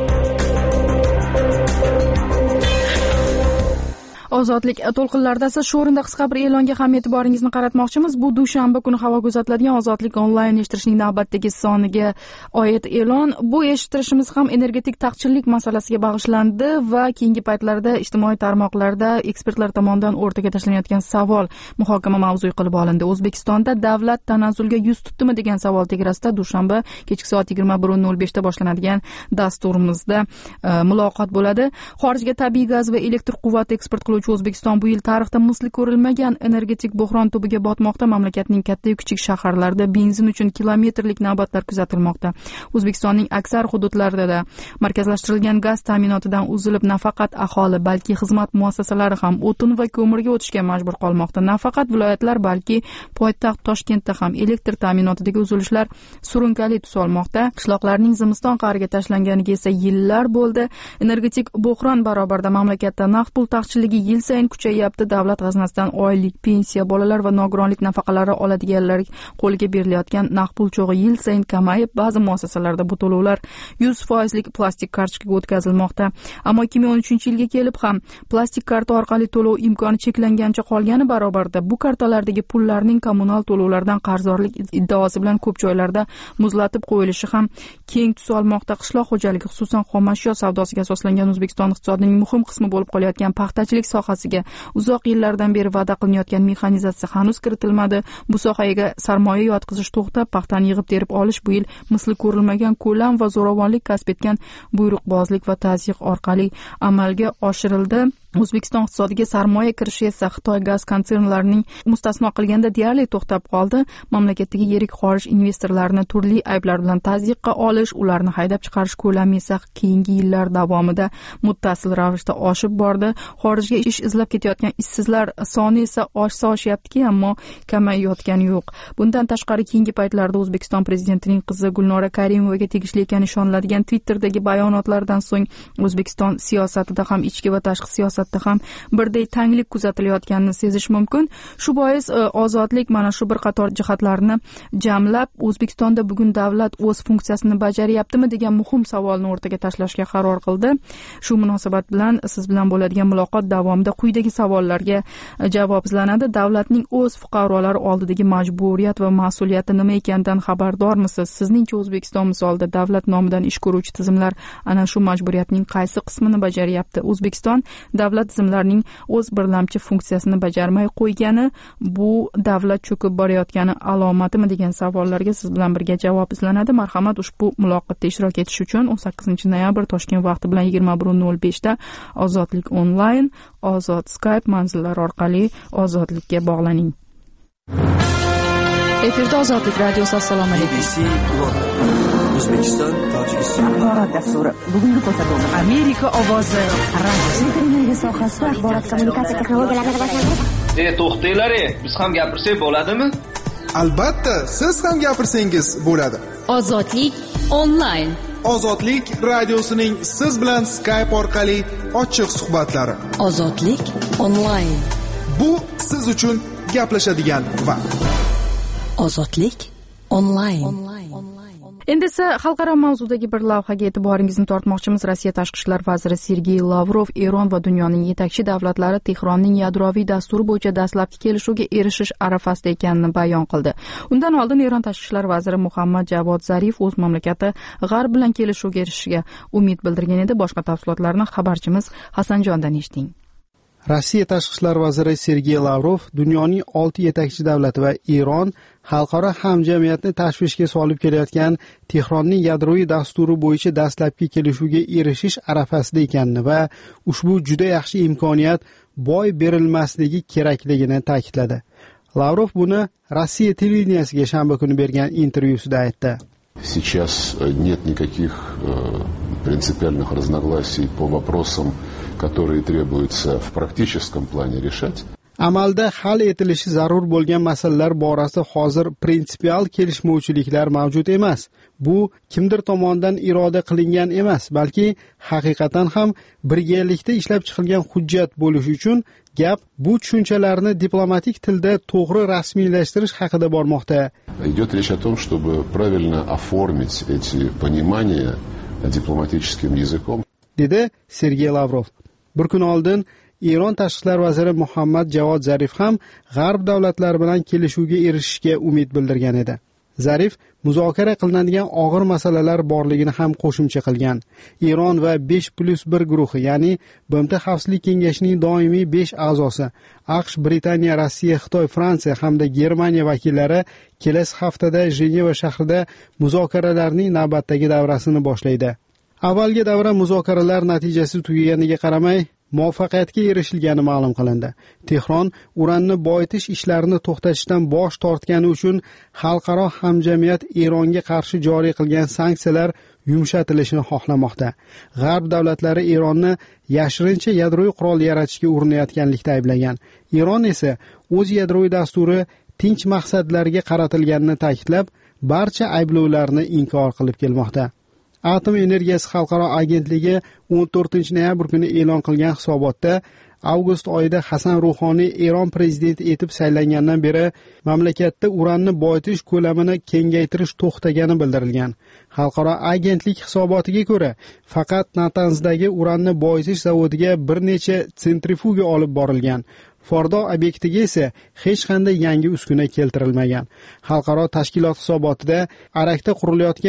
Ozodlik to'lqinlarida siz shu o'rinda qisqa bir e'longa ham e'tiboringizni qaratmoqchimiz. Bu dushanba kuni havoga uzatiladigan Ozodlik onlayn eshittirishning navbatdagi soniga oid e'lon. Bu eshittirishimiz ham energetik taqchillik masalasiga bag'ishlandi va keyingi paytlarda ijtimoiy tarmoqlarda ekspertlar tomonidan o'rtaga tashlanayotgan savol muhokama mavzusi qilib olindi. O'zbekistonda davlat tanazzulga yuz tutdimi degan savol tegrasida dushanba kechki soat yigirma bir nol besh da boshlanadigan dasturimizda e, muloqot bo'ladi. Xorijga tabiiy gaz va elektr quvvati eksport qiluvchi O'zbekiston bu yil tarixda misli ko'rilmagan energetik buhron tubiga botmoqda. Mamlakatning katta yu kichik shaharlarida benzin uchun kilometrlik navbatlar kuzatilmoqda. O'zbekistonning aksar hududlarida markazlashtirilgan gaz ta'minotidan uzilib, nafaqat aholi, balki xizmat muassasalari ham o'tin va ko'mirga o'tishga majbur qolmoqda. Nafaqat viloyatlar, balki poytaxt Toshkentda ham elektr ta'minotidagi uzilishlar surunkali tus olmoqda. Qishloqlarning zimiston qariga tashlanganiga esa yillar bo'ldi. Energetik buhron barobarida mamlakatda naqd pul taqchilligi yil sayin kuchayyapti. Davlat g'aznasidan oylik, pensiya, bolalar va nogironlik nafaqalari oladiganlar qo'liga berilayotgan naqd pul cho'g'i yil sayin kamayib, ba'zi muassasalarda bu to'lovlar yuz foizlik plastik kartochkaga o'tkazilmoqda. Ammo ikki ming o'n uchinchi yilga kelib ham plastik karta orqali to'lov imkoni cheklangancha qolgani barobarida bu kartalardagi pullarning kommunal to'lovlardan qarzdorlik iddaosi bilan ko'p joylarda muzlatib qo'yilishi ham keng tus olmoqda. Qishloq xo'jaligi, xususan xomashyo savdosiga asoslangan O'zbekiston iqtisodining muhim qismi bo'lib qolayotgan paxtachilik sohasiga uzoq yillardan beri va'da qilinayotgan mexanizatsiya hanuz kiritilmadi. Bu sohaga sarmoya yotqizish to'xtab, paxtani yig'ib terib olish bu yil misli ko'rilmagan ko'lam va zo'ravonlik kasb etgan buyruqbozlik va tazyiq orqali amalga oshirildi. O'zbekiston iqtisodiga sarmoya kirishi esa Xitoy gaz konsernlarining mustasno qilganda deyarli to'xtab qoldi. Mamlakatdagi yirik xorij investorlarini turli ayblar bilan tazyiqqa olish, ularni haydab chiqarish ko'lami esa keyingi yillar davomida muttasil ravishda oshib bordi. Xorijga ish izlab ketayotgan ishsizlar soni esa oshsa oshyaptiki, ammo kamayayotgani yo'q. Bundan tashqari keyingi paytlarda O'zbekiston prezidentining qizi Gulnora Karimovaga tegishli ekani ishoniladigan Twitter'dagi bayonotlardan so'ng O'zbekiston siyosatida ham ichki va tashqi siyosat ham birday tanglik kuzatilayotganini sezish mumkin. Shu bois ozodlik mana shu bir qator jihatlarni jamlab O'zbekistonda bugun davlat o'z funksiyasini bajaryaptimi degan muhim savolni o'rtaga tashlashga qaror qildi. Shu munosabat bilan siz bilan bo'ladigan muloqot davomida quyidagi savollarga javob izlanadi. Davlatning o'z fuqarolari oldidagi majburiyat va mas'uliyati nima ekanidan xabardormisiz? Sizningcha O'zbekiston misolida davlat nomidan ish ko'ruvchi tizimlar ana shu majburiyatning qaysi qismini bajaryapti? O'zbekiston davlat tizimlarining o'z birlamchi funksiyasini bajarmay qo'ygani bu davlat cho'kib borayotgani alomatimi degan savollarga siz bilan birga javob izlanadi. Marhamat, ushbu muloqotda ishtirok etish uchun o'n sakkizinchi noyabr Toshkent vaqti bilan yigirma bir nol beshda Ozodlik onlayn, Ozod Skype manzillari orqali Ozodlikka bog'laning. Efirda Ozodlik radiosi. Assalomu alaykum. O'zbekiston, Tojikiston axborot dasturi. Bugungi ko'rsatuv Amerika ovozi radiosi. Energiya sohasida axborot kommunikatsiya texnologiyalarini rivojlantirish. E, to'xtanglar, biz ham gapirsak bo'ladimi? Albatta, siz ham gapirsangiz bo'ladi. Ozodlik onlayn. Ozodlik radiosining siz bilan Skype orqali ochiq suhbatlari. Ozodlik onlayn. Bu siz uchun gaplashadigan vaqt. Ozodlik onlayn. Endi esa xalqaro mavzudagi bir lavhaga e'tiboringizni tortmoqchimiz. Rossiya tashqi ishlar vaziri Sergey Lavrov Eron va dunyoning yetakchi davlatlari Tehronning yadroviy dasturi bo'yicha dastlabki kelishuvga erishish arafasida ekanini bayon qildi. Undan oldin Eron tashqi ishlar vaziri Muhammad Javod Zarif o'z mamlakati G'arb bilan kelishuvga erishishiga umid bildirgan edi. Boshqa tafsilotlarni xabarchimiz Hasanjondan eshiting. Rossiya tashqi ishlar vaziri Sergey Lavrov dunyoning olti yetakchi davlati va Eron xalqaro hamjamiyatni tashvishga solib kelayotgan Tehronning yadroviy dasturi bo'yicha dastlabki kelishuvga erishish arafasida ekanini va ushbu juda yaxshi imkoniyat boy berilmasligi kerakligini ta'kidladi. Lavrov buni Rossiya televideniyasiga shanba kuni bergan intervyusida aytdi. Сейчас нет никаких принципиальных разногласий по вопросам, которые требуется в практическом плане решать. Amalda hal etilishi zarur bo'lgan masalalar borasida hozir prinsipial kelishmovchiliklar mavjud emas. Bu kimdir tomonidan iroda qilingan emas, balki haqiqatan ham birgalikda ishlab chiqilgan hujjat bo'lishi uchun gap bu tushunchalarni diplomatik tilda to'g'ri rasmiylashtirish haqida bormoqda. Идет речь о том, чтобы правильно оформить эти понимания дипломатическим языком. dedi Sergey Lavrov. Bir kun oldin Eron tashqi ishlar vaziri Muhammad Javod Zarif ham G'arb davlatlari bilan kelishuvga erishishga umid bildirgan edi. Zarif muzokara qilinadigan og'ir masalalar borligini ham qo'shimcha qilgan. Eron va besh plus bir guruhi, ya'ni B M T Xavfsizlik kengashining doimiy besh a'zosi AQSh, Britaniya, Rossiya, Xitoy, Fransiya hamda Germaniya vakillari kelasi haftada Jeneva shahrida muzokaralarning navbatdagi davrasini boshlaydi. Avvalgi davra muzokaralar natijasi tugaganiga qaramay muvaffaqiyatga erishilgani ma'lum qilindi. Tehron uranni boyitish ishlarini to'xtatishdan bosh tortgani uchun xalqaro hamjamiyat Eronga qarshi joriy qilgan sanksiyalar yumshatilishini xohlamoqda. G'arb davlatlari Eronni yashirincha yadroviy qurol yaratishga urinayotganlikda ayblagan. Eron esa o'z yadroviy dasturi tinch maqsadlarga qaratilganini ta'kidlab, barcha ayblovlarni inkor qilib kelmoqda. Atom energiyasi xalqaro agentligi o'n to'rtinchi noyabr kuni e'lon qilgan hisobotda avgust oyida Hasan Ruhoniy Eron prezidenti etib saylangandan beri mamlakatda uranni boyitish ko'lamini kengaytirish to'xtagani bildirilgan. Xalqaro agentlik hisobotiga ko'ra, faqat Natanzdagi uranni boyitish zavodiga bir necha sentrifuga olib borilgan. Fordo obyektiga esa hech qanday yangi uskuna keltirilmagan. Xalqaro tashkilot hisobotida Arakda qurilayotgan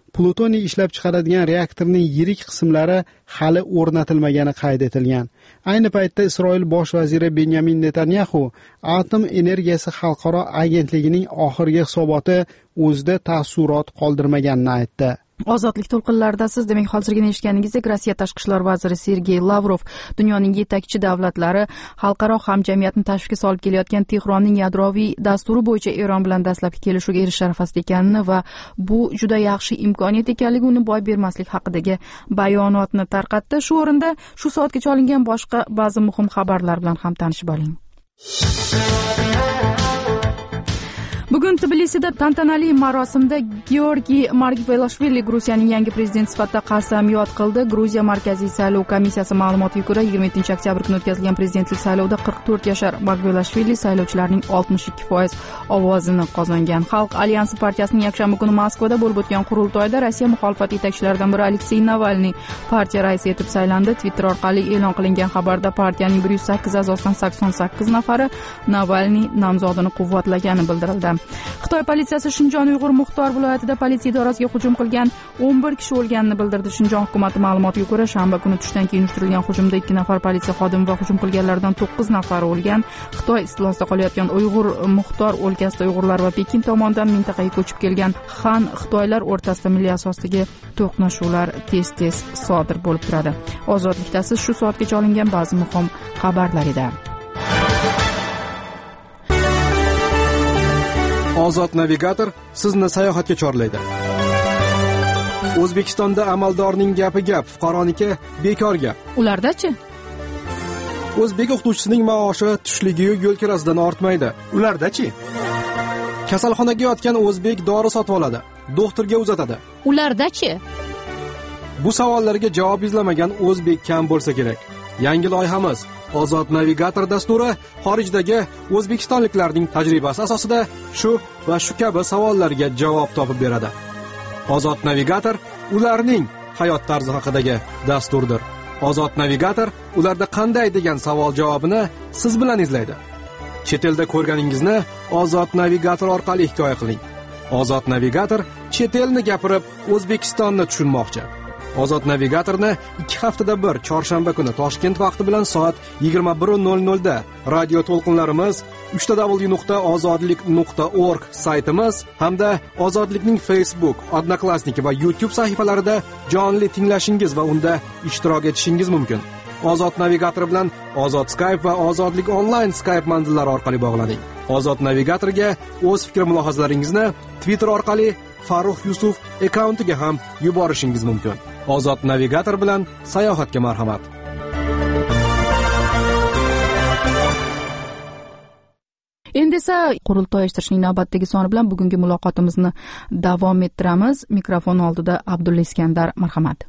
plutoniy ishlab chiqaradigan reaktorning yirik qismlari hali o'rnatilmagani qayd etilgan. Ayni paytda Isroil bosh vaziri Benyamin Netanyahu atom energiyasi xalqaro agentligining oxirgi hisoboti o'zida taassurot qoldirmaganini aytdi. Ozodlik to'lqinlaridasiz. Demak, hozirgina eshitganingizdek, Rossiya tashqi ishlar vaziri Sergey Lavrov dunyoning yetakchi davlatlari xalqaro hamjamiyatni tashvishga solib kelayotgan Tehronning yadroviy dasturi bo'yicha Eron bilan dastlabki kelishuvga erishish arafasida ekanini va bu juda yaxshi imkoniyat ekanligi uni boy bermaslik haqidagi bayonotni tarqatdi. Shu o'rinda shu soatgacha olingan boshqa ba'zi muhim xabarlar bilan ham tanishib oling. Bugun Tbilisida tantanali marosimda Georgiy Margvelashvili Gruziyaning yangi prezidenti sifatida qasamyod qildi. Gruziya Markaziy saylov komissiyasi ma'lumotiga ko'ra, yigirma yettinchi oktyabr kuni o'tkazilgan prezidentlik saylovida qirq to'rt yashar Margvelashvili saylovchilarning oltmish ikki foiz ovozini qozongan. Xalq alyansi partiyasining yakshanba kuni Moskvada bo'lib o'tgan qurultoyda Rossiya muxolifat yetakchilaridan biri Aleksey Navalniy partiya raisi etib saylandi. Twitter orqali e'lon qilingan xabarda partiyaning bir yuz sakkiz a'zosidan sakson sakkiz nafari Navalniy nomzodini quvvatlagani bildirildi. Xitoy politsiyasi Shinjon Uyg'ur Muxtor viloyatida politsiya idorasiga hujum qilgan o'n bir kishi o'lganini bildirdi. Shinjon hukumati ma'lumotiga ko'ra, shanba kuni tushdan keyin uyushtirilgan hujumda ikki nafar politsiya xodimi va hujum qilganlardan to'qqiz nafari o'lgan. Xitoy istilosida qolayotgan Uyg'ur Muxtor o'lkasida Uyg'urlar va Pekin tomonidan mintaqaga ko'chib kelgan Han Xitoylar o'rtasida milliy asosdagi to'qnashuvlar tez-tez sodir bo'lib turadi. Ozodlikdasiz shu soatgacha olingan ba'zi muhim xabarlar edi. Ozod navigator sizni sayohatga chorlaydi. O'zbekistonda amaldorning gapi gap, fuqaroniki bekor gap. Ulardachi? O'zbek o'qituvchisining maoshi tushligi-yu yo'l kirasidan ortmaydi. Ulardachi? Kasalxonaga yotgan o'zbek dori sotib oladi, doktorga uzatadi. Ulardachi? Bu savollarga javob izlamagan o'zbek kam bo'lsa kerak. Yangi loyihamiz Ozod navigator dasturi xorijdagi o'zbekistonliklarning tajribasi asosida shu va shu kabi savollarga javob topib beradi. Ozod navigator ularning hayot tarzi haqidagi dasturdir. Ozod navigator ularda qanday degan savol javobini siz bilan izlaydi. Chet elda ko'rganingizni Ozod navigator orqali hikoya qiling. Ozod navigator chet elni gapirib O'zbekistonni tushunmoqchi. Ozod navigatorni ikki haftada bir chorshanba kuni Toshkent vaqti bilan soat yigirma bir nol nol da radio to'lqinlarimiz uch w nuqta ozodlik nuqta org saytimiz hamda Ozodlikning Facebook, Odnoklassnik va YouTube sahifalarida jonli tinglashingiz va unda ishtirok etishingiz mumkin. Ozod navigator bilan Ozod Skype va Ozodlik onlayn Skype manzillari orqali bog'laning. Ozod navigatorga o'z fikr mulohazalaringizni Twitter orqali Farruh Yusuf akkauntiga ham yuborishingiz mumkin. Ozod navigator bilan sayohatga marhamat. Endi esa qurultoy uyushtirishning navbatdagi soni bilan bugungi muloqotimizni davom ettiramiz. Mikrofon oldida Abdulla Iskandar, marhamat.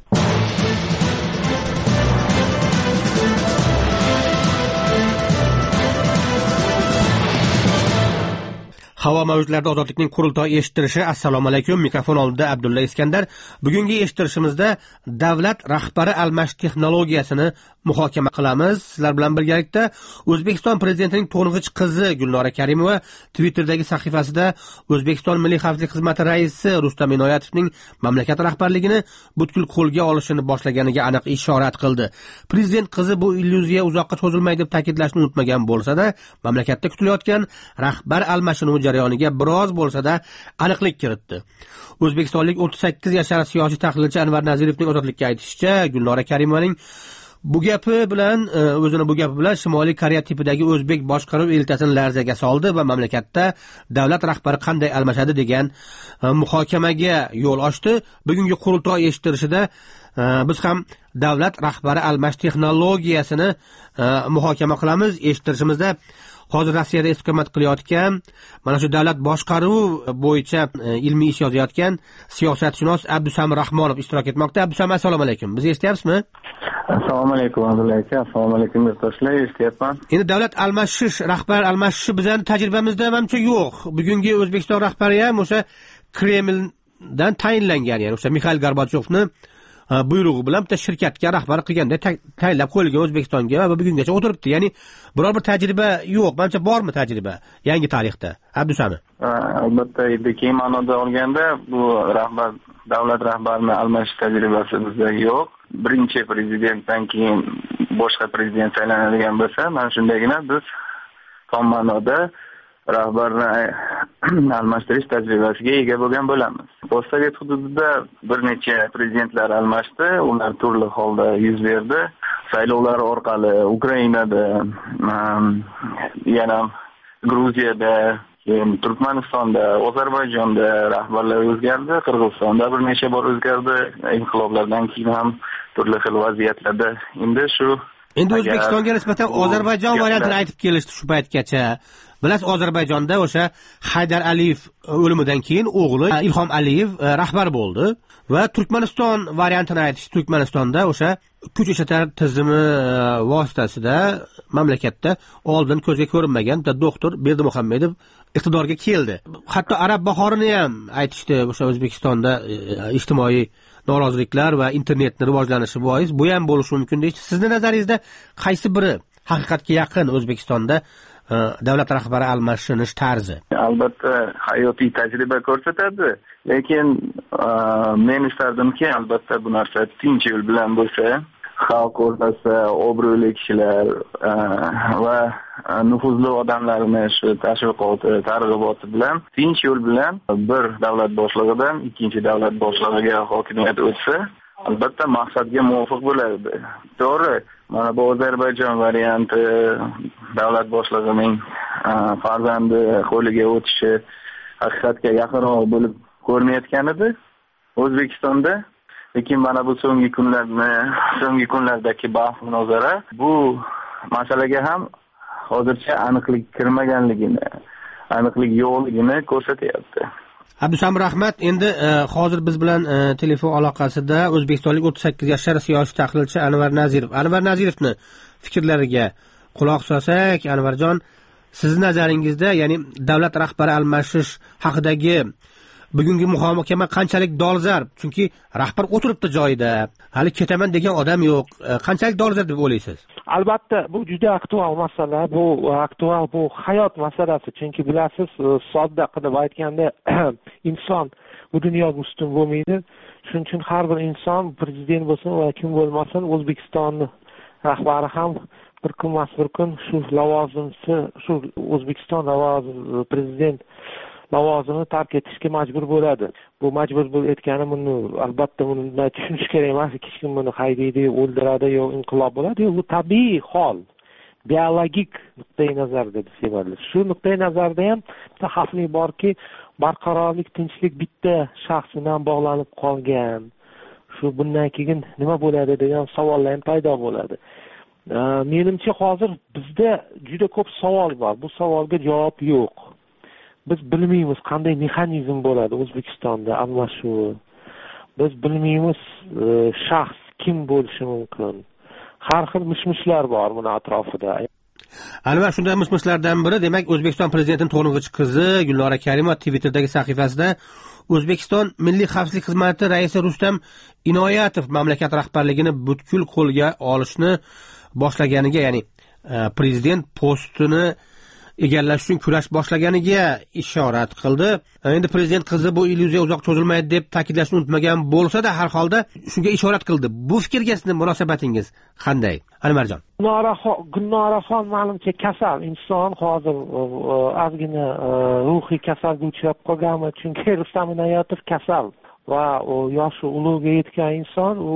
Havo mavjudlarida ozodlikning qurultoy eshittirishi. Assalomu alaykum. Mikrofon oldida Abdulla Iskandar. Bugungi eshittirishimizda davlat rahbari almashish texnologiyasini muhokama qilamiz. Sizlar bilan birgalikda O'zbekiston prezidentining to'ng'ich qizi Gulnora Karimova Twitter'dagi sahifasida O'zbekiston Milliy xavfsizlik xizmati raisi Rustam Inoyatovning mamlakat rahbarligini butkul qo'lga olishini boshlaganiga aniq ishorat qildi. Prezident qizi bu illyuziya uzoqqa cho'zilmaydi deb ta'kidlashni unutmagan bo'lsa-da, mamlakatda kutilayotgan rahbar almashinuvi jarayoniga biroz bo'lsa-da aniqlik kiritdi. O'zbekistonlik o'ttiz sakkiz yashar siyosiy tahlilchi Anvar Nazirovning ozodlikka aytishicha, Gulnora Karimovaning bu gapi bilan o'zini bu gapi bilan Shimoliy Koreya tipidagi o'zbek boshqaruv eltasini larzaga soldi va mamlakatda davlat rahbari qanday almashadi degan muhokamaga yo'l ochdi. Bugungi qurultoy eshittirishida biz ham davlat rahbari almash texnologiyasini muhokama qilamiz. Eshittirishimizda hozir Rossiyada istiqomat qilayotgan, mana shu davlat boshqaruvi bo'yicha ilmiy ish yozayotgan siyosatshunos Abdusamir Rahmonov ishtirok etmoqda. Abdusamir, assalomu alaykum. Bizni eshityapsizmi? Assalomu alaykum Abdulla aka. Assalomu alaykum yurtdoshlar, eshityapman. Endi davlat almashish, rahbar almashishi bizning tajribamizda hamcha yo'q. Bugungi O'zbekiston rahbari ham o'sha Kremldan tayinlangan, ya'ni o'sha Mixail Gorbachevni buyrug'i bilan bitta shirkatga rahbar qilganda tayinlab qo'yilgan O'zbekistonga va bugungacha o'tiribdi. Ya'ni biror bir tajriba yo'q. Menimcha bormi tajriba yangi tarixda? Abdusami. Albatta, keng ma'noda olganda bu rahbar davlat rahbarini almashish tajribasi bizda yo'q. Birinchi prezidentdan keyin boshqa prezident saylanadigan bo'lsa, mana shundagina biz tom ma'noda rahbarni almashtirish tajribasiga ega bo'lgan bo'lamiz. Postsovet hududida bir necha prezidentlar almashdi, ular turli holda yuz berdi. Saylovlar orqali Ukrainada, yana Gruziyada, Turkmanistonda, Ozarbayjonda rahbarlar o'zgardi, Qirg'izistonda bir necha bor o'zgardi. Inqiloblardan keyin ham turli xil vaziyatlarda. Endi shu Endi O'zbekistonga nisbatan Ozarbayjon variantini aytib kelishdi shu paytgacha. Bilasiz, Ozarbayjonda o'sha Haydar Aliyev o'limidan keyin o'g'li Ilhom Aliyev rahbar bo'ldi va Turkmaniston variantini aytishdi. Turkmanistonda o'sha kuch ishlatar tizimi vositasida mamlakatda oldin ko'zga ko'rinmagan doktor Berdimuhammedov iqtidorga keldi. Hatto arab bahorini ham aytishdi. O'sha O'zbekistonda ijtimoiy noroziliklar va internetning rivojlanishi bois bu ham bo'lishi mumkin deysiz. Sizning nazaringizda qaysi biri haqiqatga yaqin O'zbekistonda davlat rahbari almashinish tarzi? Albatta hayotiy tajriba ko'rsatadi, lekin men istardimki, albatta bu narsa tinch yo'l bilan bo'lsa, xalq o'rtasida obro'li kishilar va nufuzli odamlarni shu tashviqoti, targ'iboti bilan tinch yo'l bilan bir davlat boshlig'idan ikkinchi davlat boshlig'iga hokimiyat o'tsa, albatta maqsadga muvofiq bo'ladi. To'g'ri, mana bu Ozarbayjon varianti davlat boshlig'ining farzandi qo'liga o'tishi haqiqatga yaqinroq bo'lib ko'rinayotgan edi O'zbekistonda. Lekin mana bu so'nggi kunlarni, so'nggi kunlardagi bahs munozara bu masalaga ham hozircha aniqlik kirmaganligini, aniqlik yo'qligini ko'rsatyapti. Abdusamir rahmat. Endi hozir biz bilan telefon aloqasida o'zbekistonlik o'ttiz sakkiz yashar siyosiy tahlilchi Anvar Nazirov. Anvar Nazirovni fikrlariga quloq solsak, Anvarjon, sizning nazaringizda, ya'ni davlat rahbari almashish haqidagi bugungi muhokama qanchalik dolzarb? Chunki rahbar o'tiribdi joyida, hali ketaman degan odam yo'q. Qanchalik dolzarb deb o'ylaysiz? Albatta, bu juda aktual masala, bu aktual, bu hayot masalasi. Chunki bilasiz, sodda qilib aytganda, inson bu dunyoda ustun bo'lmaydi. Shuning uchun har bir inson, prezident bo'lsin va kim bo'lmasin, O'zbekistonni rahbari ham bir kun emas bir kun shu lavozimni, shu O'zbekiston lavozimi, prezident lavozimini tark etishga majbur bo'ladi. Bu majbur bo'lib etgani buni albatta buni tushunish kerak emas. Hech kim buni haydaydi, o'ldiradi yo inqilob bo'ladi. Bu tabiiy hol, biologik nuqtai nazarda deb Shu nuqtai nazarda ham bitta xavfli borki, barqarorlik, tinchlik bitta shaxs bilan bog'lanib qolgan. Shu bundan keyin nima bo'ladi degan savollar ham paydo bo'ladi. Menimcha hozir bizda juda ko'p savol bor. Bu savolga javob yo'q. Biz bilmaymiz qanday mexanizm bo'ladi O'zbekistonda almashuv. Biz bilmaymiz shaxs kim bo'lishi mumkin. Har xil mishmishlar bor buni atrofida. Anvar, shunday mishmishlardan biri, demak, O'zbekiston prezidentining to'ng'ich qizi Gulnora Karimova Twitter'dagi sahifasida O'zbekiston Milliy xavfsizlik xizmati raisi Rustam Inoyatov mamlakat rahbarligini butkul qo'lga olishni boshlaganiga, ya'ni prezident postini egallash uchun kurash boshlaganiga ishorat qildi. Endi prezident qizi bu illyuziya uzoq cho'zilmaydi deb ta'kidlashni unutmagan bo'lsa-da, har holda shunga ishorat qildi. Bu fikrga sizning munosabatingiz qanday, Anvarjon? Gulnoraxon ma'lumcha kasal inson, hozir ozgina ruhiy kasalga uchrab qolganmi? Chunki Rustam Inoyatov kasal va yoshi ulug'ga yetgan inson, u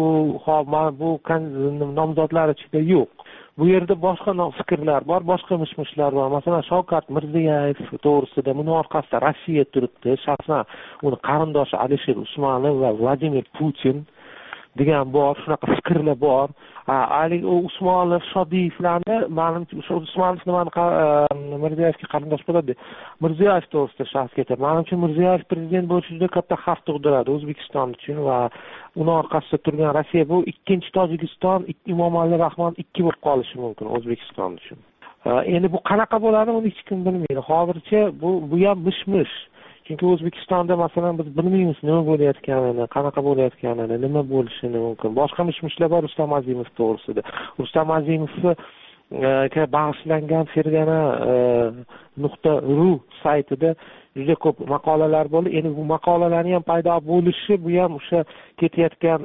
bu nomzodlar ichida yo'q. Bu yerda boshqa fikrlar bor, boshqa mishmishlar bor. Masalan, Shavkat Mirziyoyev to'g'risida buni orqasida Rossiya turibdi. Shaxsan uni qarindoshi Alisher Usmonov va Vladimir Putin degan bor, shunaqa fikrlar bor. Ali Usmonov, Shodiyevlarni, ma'lumki, Usmonov nimani Mirziyoyevga qarindosh bo'ladi. Mirziyoyev to'g'risida shaxs ketadi. Ma'lumki, Mirziyoyev prezident bo'lishi juda katta xavf tug'diradi O'zbekiston uchun va uni orqasida turgan Rossiya, bu ikkinchi Tojikiston, Emomali Rahmon ikki bo'lib qolishi mumkin O'zbekiston uchun. Endi bu qanaqa bo'ladi, uni hech kim bilmaydi. Hozircha bu bu ham mishmish. chunki O'zbekistonda masalan biz bilmaymiz nima bo'layotganini, qanaqa bo'layotganini, nima bo'lishini mumkin. Boshqa mish-mishlar bor Rustam Azimov to'g'risida. Rustam Azimovni bag'ishlangan fergana nuqta ru saytida juda ko'p maqolalar bo'ldi. Endi bu maqolalarning ham paydo bo'lishi, bu ham o'sha ketayotgan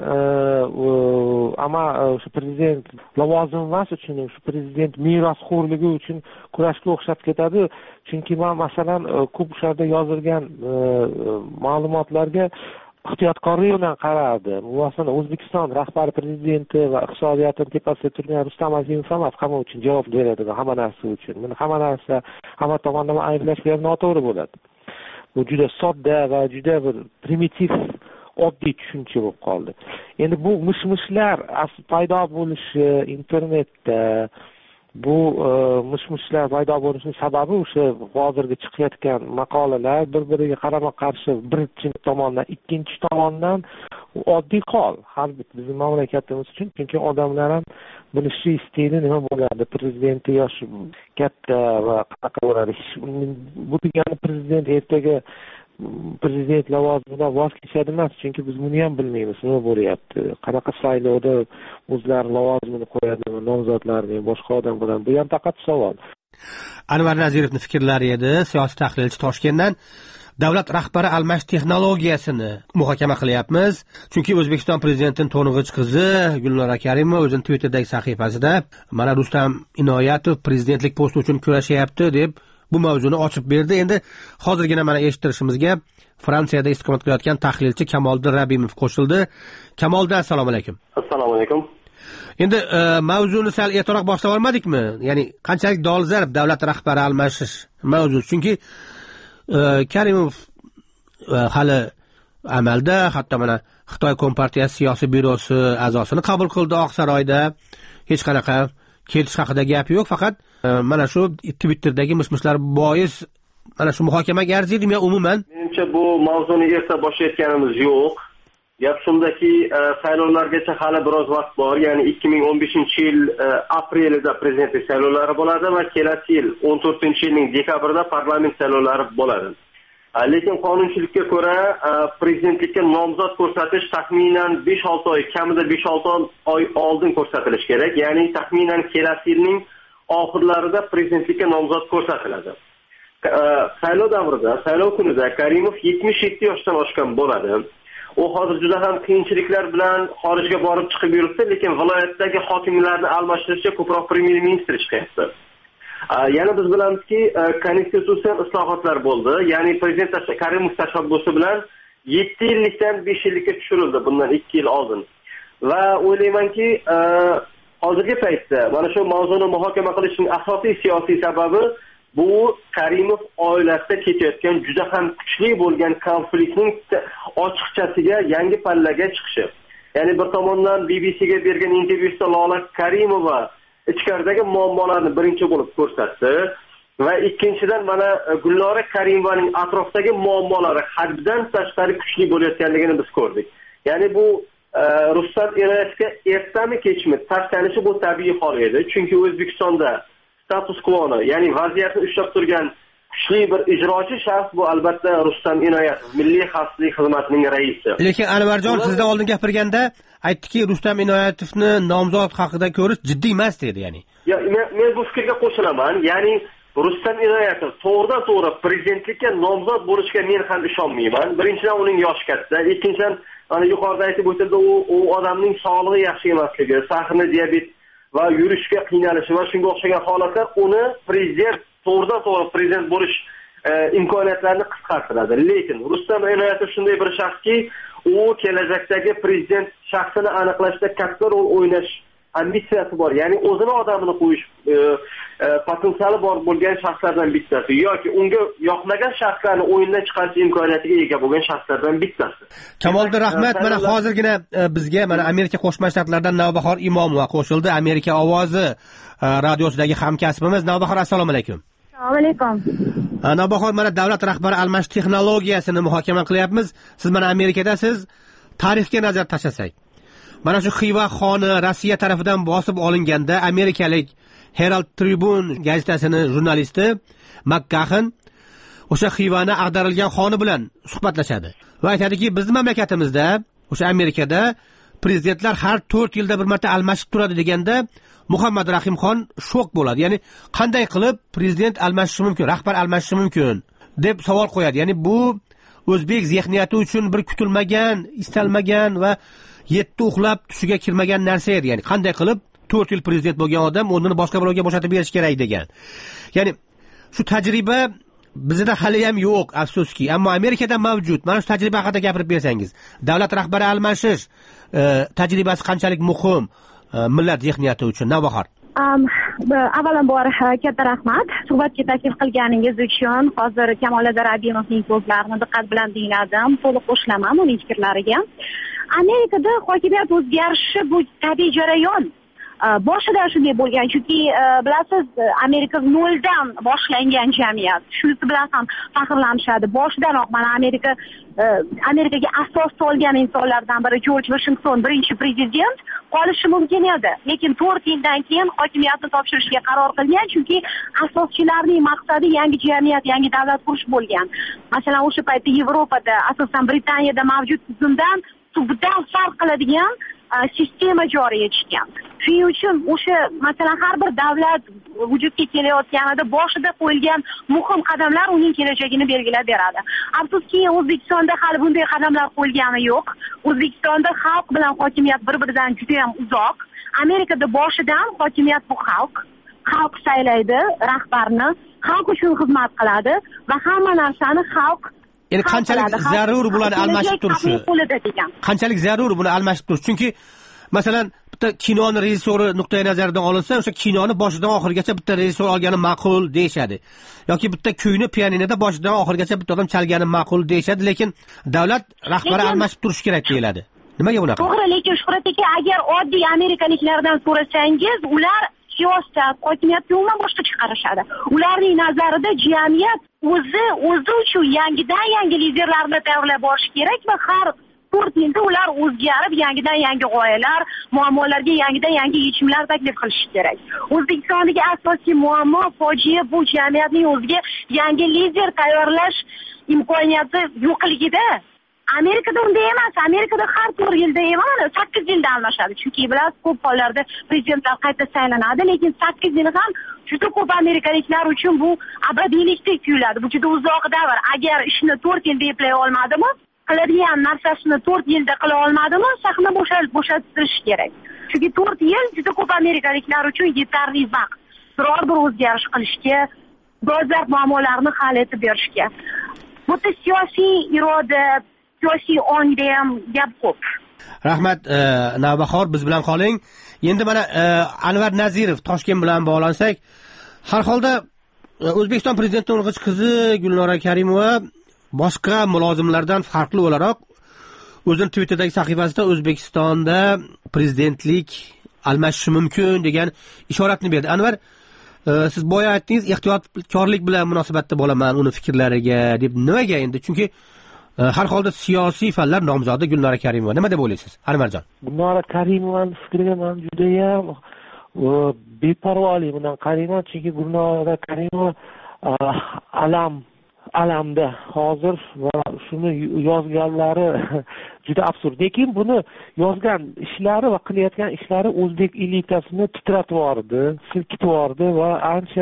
ama o'sha prezident lavozimi emas uchun, o'sha prezident merosxo'rligi uchun kurashga o'xshab ketadi. Chunki men masalan ko'p o'sharda yozilgan ma'lumotlarga ehtiyotkorlik bilan qarardi. Masalan, O'zbekiston rahbari prezidenti va iqtisodiyotning tepasida turgan Rustam Azimov ham hamma uchun javob beradi, hamma narsa uchun. Buni hamma narsa, hamma tomonlama ayblash ham noto'g'ri bo'ladi. Bu juda sodda va juda bir primitiv, oddiy tushuncha bo'lib qoldi. Endi bu mish-mishlar asl paydo bo'lishi internetda, bu mish-mishlar paydo bo'lishining sababi o'sha hozirgi chiqayotgan maqolalar bir-biriga qarama-qarshi birinchi tomondan, ikkinchi tomondan oddiy hol. Har bizning mamlakatimiz uchun, chunki odamlar ham bilishi istaydi nima bo'ladi, prezidenti yoshi katta va qanaqa bo'ladi. Bu degani prezident ertaga prezident lavozimidan voz kechadi emas, chunki biz buni ham bilmaymiz, nima bo'lyapti, qanaqa saylovda o'zlari lavozimini qo'yadimi, nomzodlarni, boshqa odam bilan. Bu ham faqat savol. Anvar Nazirovning fikrlari edi, siyosiy tahlilchi Toshkentdan. Davlat rahbari almash texnologiyasini muhokama qilyapmiz. Chunki O'zbekiston prezidentining to'ng'ich qizi Gulnora Karimova o'zining Twitter'dagi sahifasida mana Rustam Inoyatov prezidentlik posti uchun kurashyapti deb bu mavzuni ochib berdi. Endi hozirgina mana eshittirishimizga Fransiyada istiqomat qilayotgan tahlilchi Kamoliddin Rabimov qo'shildi. Kamoliddin, assalomu alaykum. Assalomu alaykum. Endi e, mavzuni sal ertaroq boshlab olmadikmi? Ya'ni qanchalik dolzarb davlat rahbari almashish mavzusi. Chunki e, Karimov e, hali amalda, hatto mana Xitoy Kompartiyasi siyosiy byurosi a'zosini qabul qildi Oqsaroyda. Hech qanaqa kelish haqida gap yo'q, faqat mana shu Twitter'dagi mish-mishlar bois mana shu muhokamaga arziydimi yo umuman? Menimcha bu mavzuni erta boshlayotganimiz yo'q. Gap shundaki, saylovlargacha hali biroz vaqt bor. Ya'ni ikki ming o'n beshinchi yil aprelida prezidentlik saylovlari bo'ladi va kelasi yil o'n to'rtinchi yilning dekabrida parlament saylovlari bo'ladi. Lekin qonunchilikka ko'ra prezidentlikka nomzod ko'rsatish taxminan besh olti oy, kamida besh olti oy oldin ko'rsatilishi kerak. Ya'ni taxminan kelasi yilning oxirlarida prezidentlikka nomzod ko'rsatiladi. Saylov davrida, saylov kunida Karimov yetmish yetti yoshdan oshgan bo'ladi. U hozir juda ham qiyinchiliklar bilan xorijga borib chiqib yuribdi, lekin viloyatdagi hokimlarni almashtirishga ko'proq premyer ministr chiqyapti. Yana biz bilamizki, konstitutsiya islohotlar bo'ldi. Ya'ni prezident Karimov tashabbusi bilan yetti yillikdan besh yillikka tushirildi bundan ikki yil oldin. Va o'ylaymanki, hozirgi paytda mana shu mavzuni muhokama qilishning asosiy siyosiy sababi bu Karimov oilasida ketayotgan juda ham kuchli bo'lgan konfliktning ochiqchasiga, yangi pallaga chiqishi. Ya'ni bir tomondan B B C'ga bergan intervyusida Lola Karimova ichkaridagi muammolarni birinchi bo'lib ko'rsatdi va ikkinchidan mana Gulnora Karimovaning atrofdagi muammolari haddan tashqari kuchli bo'layotganligini biz ko'rdik. Ya'ni bu Rustam Inoyatovga ertami kechmi tashlanishi bu tabiiy hol edi. Chunki O'zbekistonda status quo'ni, ya'ni vaziyatni ushlab turgan kuchli bir ijrochi shaxs bu albatta Rustam Inoyatov, Milliy xavfsizlik xizmatining raisi. Lekin Anvarjon sizdan oldin gapirganda aytdiki, Rustam Inoyatovni nomzod haqida ko'rish jiddiy emas dedi, ya'ni. Ya, men, men bu fikrga qo'shilaman. Ya'ni Rustam Inoyatov to'g'ridan to'g'ri prezidentlikka nomzod bo'lishiga men ham ishonmayman. Birinchidan uning yoshi katta, ikkinchidan ana yuqorida aytib o'tildi, u u odamning sog'lig'i yaxshi emasligi, sahrni diabet va yurishga qiynalishi va shunga o'xshagan holatlar uni prezident to'g'ridan to'g'ri prezident bo'lish e, imkoniyatlarini qisqartiradi. Lekin Rustam Inoyatov shunday bir shaxski, u kelajakdagi prezident shaxsini aniqlashda katta rol o'ynash ambitsiyasi bor. Ya'ni o'zini odamini qo'yish e, e, potensiali bor bo'lgan shaxslardan bittasi yoki unga yoqmagan shaxslarni o'yindan chiqarish imkoniyatiga ega bo'lgan shaxslardan bittasi. Kamoliddin, rahmat. Mana hozirgina bizga mana Amerika Qo'shma Shtatlaridan Navbahor Imomova qo'shildi. Amerika ovozi radiosidagi hamkasbimiz. Navbahor, assalomu alaykum. Assalomu alaykum. Navbahor, mana davlat rahbari almash texnologiyasini muhokama qilyapmiz. Siz mana Amerikadasiz. Tarixga nazar tashlasak, mana shu Xiva xoni Rossiya tarafidan bosib olinganda amerikalik Herald Tribune gazetasining jurnalisti McGahan o'sha xivani ag'darilgan xoni bilan suhbatlashadi va aytadiki, bizning mamlakatimizda, o'sha Amerikada prezidentlar har to'rt yilda bir marta almashib turadi deganda Muhammad Rahimxon shok bo'ladi. Ya'ni qanday qilib prezident almashishi mumkin, rahbar almashishi mumkin deb savol qo'yadi. Ya'ni bu o'zbek zehniyati uchun bir kutilmagan, istalmagan va yetti uxlab tushiga kirmagan narsa edi. Ya'ni qanday qilib to'rt yil prezident bo'lgan odam o'rnini boshqa birovga bo'shatib berish kerak degan. Ya'ni shu tajriba bizda hali ham yo'q, afsuski, ammo Amerikada mavjud. Mana shu tajriba haqida gapirib bersangiz, davlat rahbari almashish e, tajribasi qanchalik muhim e, millat zehniyati uchun? Navbahor. Um, avvalambor katta rahmat suhbatga taklif qilganingiz uchun. Hozir Kamoliddin Rabimovning so'zlarini diqqat bilan tingladim, to'liq qo'shilaman uning fikrlariga. Amerikada hokimiyat o'zgarishi bu tabiiy jarayon. Boshida shunday bo'lgan, chunki bilasiz, Amerika noldan boshlangan jamiyat. Shunisi bilan ham faxrlanishadi. Boshidanoq mana Amerika Amerikaga asos solgan insonlardan biri Jorj Vashington, birinchi prezident qolishi mumkin edi. Lekin to'rt yildan keyin hokimiyatni topshirishga qaror qilgan, chunki asoschilarning maqsadi yangi jamiyat, yangi davlat qurish bo'lgan. Masalan, o'sha paytda Yevropada, asosan Britaniyada mavjud tuzumdan tubdan farq qiladigan sistema joriy etishgan. Shuning uchun o'sha masalan har bir davlat vujudga kelayotganida boshida qo'yilgan muhim qadamlar uning kelajagini belgilab beradi. Afsuski, O'zbekistonda hali bunday qadamlar qo'yilgani yo'q. O'zbekistonda xalq bilan hokimiyat bir-biridan juda ham uzoq. Amerikada boshidan hokimiyat bu xalq. Xalq saylaydi rahbarni, xalq uchun xizmat qiladi va hamma narsani xalq Ya'ni qanchalik zarur bularni almashib turishi? Qanchalik zarur buni almashib turish? Chunki masalan, bitta kinoni rejissyori nuqtai nazaridan olinsa, o'sha kinoni boshidan oxirigacha bitta rejissyor olgani ma'qul deyshadi. Yoki bitta kuyni pianinoda boshidan oxirigacha bitta odam chalgani ma'qul deyshadi, lekin davlat rahbari almashib turishi kerak deyiladi. Nimaga bunaqa? To'g'ri, lekin Shuhrat aka, agar oddiy amerikaliklardan so'rasangiz, ular siyosat, hokimiyatni umuman boshqacha qarashadi. Ularning nazarida jamiyat o'zi o'zi uchun yangidan yangi liderlarni tayyorlab borish kerak va har to'rt yilda ular o'zgarib, yangidan yangi g'oyalar, muammolarga yangidan yangi yechimlar taklif qilishi kerak. O'zbekistondagi asosiy muammo, fojia bu jamiyatning o'ziga yangi lider tayyorlash imkoniyati yo'qligida. Amerikada unday emas. Amerikada har to'rt yilda emas, sakkiz yilda almashadi. Chunki bilasiz, ko'p hollarda prezidentlar qayta saylanadi, lekin sakkiz yil ham juda ko'p amerikaliklar uchun bu abadiylikdek tuyuladi. Bu juda uzoq davr. Agar ishni to'rt yilda eplay olmadimi, qiladigan narsasini to'rt yilda qila olmadimi, sahna bo'shatirish kerak. Chunki to'rt yil juda ko'p amerikaliklar uchun yetarli vaqt. Biror bir o'zgarish qilishga, dolzarb muammolarni hal etib berishga. Bu siyosiy iroda, siyosiy ongda ham gap ko'p. Rahmat, e, Navbahor, biz bilan qoling. Endi mana e, Anvar Nazirov Toshkent bilan bog'lansak, har holda e, O'zbekiston prezidenti o'g'il qizi Gulnora Karimova boshqa mulozimlardan farqli o'laroq o'zining Twitter'dagi sahifasida O'zbekistonda prezidentlik almashishi mumkin degan ishoratni berdi. Anvar, e, siz boya aytdingiz, ehtiyotkorlik bilan munosabatda bo'laman uni fikrlariga deb. Nimaga endi? Chunki har holda siyosiy fanlar nomzodi Gulnora Karimova. Nima deb o'ylaysiz, Anvarjon? Gulnora Karimovaning fikriga men juda ham beparvolik bilan qarayman, chunki Gulnora Karimova alam alamda hozir va shuni yozganlari juda absurd. Lekin buni yozgan ishlari va qilayotgan ishlari o'zbek elitasini titratib yubordi, silkitib yubordi va ancha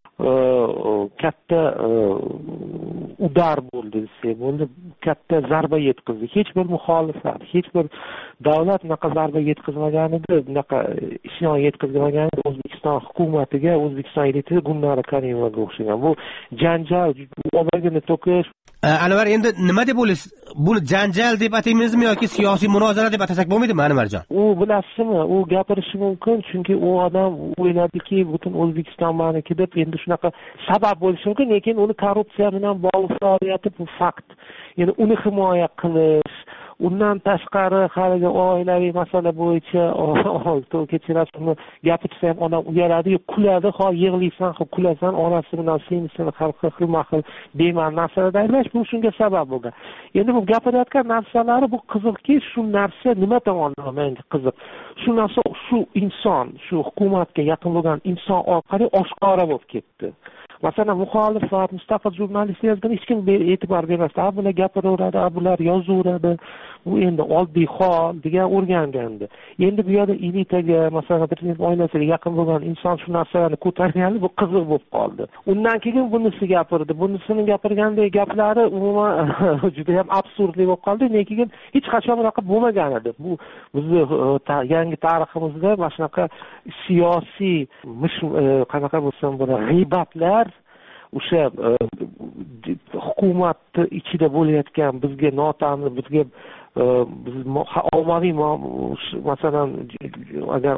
katta udar bo'ldi, desa bo'ldi, katta zarba yetkazdi. Hech bir muxolifat, hech bir davlat bunaqa zarba yetkazmagan edi, bunaqa isyon yetkazmagan edi O'zbekiston hukumatiga, O'zbekiston elitiga Gulnora Karimovaga o'xshagan. Bu janjal, obagini to'kish. Anvar, endi nima deb o'ylaysiz? Buni janjal deb ataymizmi yoki siyosiy munozara deb atasak bo'lmaydimi, Anvarjon? U bilasizmi, u gapirishi mumkin, chunki u odam o'yladiki, butun O'zbekiston meniki deb, endi shunaqa sabab bo'lishi mumkin, lekin uni korrupsiya bilan bog'liq faoliyati bu fakt. Ya'ni uni himoya qilish, undan tashqari haligi oilaviy masala bo'yicha kechirasiz, uni gapirsa ham odam uyaladi, kuladi, ho yig'laysan, ho kulasan, onasi bilan singlisini xilma-xil bema'ni narsalarda aylash, bu shunga sabab bo'lgan. Endi bu gapirayotgan narsalari bu qiziqki, shu narsa nima tomonidan menga qiziq. Shu narsa shu inson, shu hukumatga yaqin bo'lgan inson orqali oshkora bo'lib ketdi. masalan muxolifat mustaqil jurnalist yozgan hech kim e'tibor bermasdi. Ha bular gapiraveradi, ha bular yozaveradi, bu endi oddiy hol degan o'rgangandi. Endi bu yerda elitaga, masalan prezident oilasiga yaqin bo'lgan inson shu narsalarni ko'targani bu qiziq bo'lib qoldi. Undan keyin bunisi gapirdi, bunisini gapirgandek gaplari umuman juda ham absurdli bo'lib qoldi. Lekin hech qachon bunaqa bo'lmagan edi. Bu bizni yangi tariximizda mana shunaqa siyosiy qanaqa bo'lsam buni g'iybatlar o'sha hukumatni ichida bo'layotgan bizga notanli bizga biz ommaviy masalan agar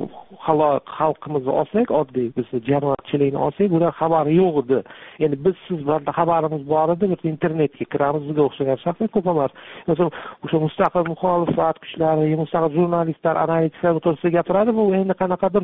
xalqimizni olsak, oddiy bizni jamoatchilikni olsak, bular xabari yo'q edi. Endi biz siz bilan xabarimiz bor edi, biz internetga kiramiz, bizga o'xshagan shaxslar ko'p emas. Masalan, o'sha mustaqil muxolifat kuchlari, mustaqil jurnalistlar, analitiklar to'g'risida gapiradi, bu endi qanaqadir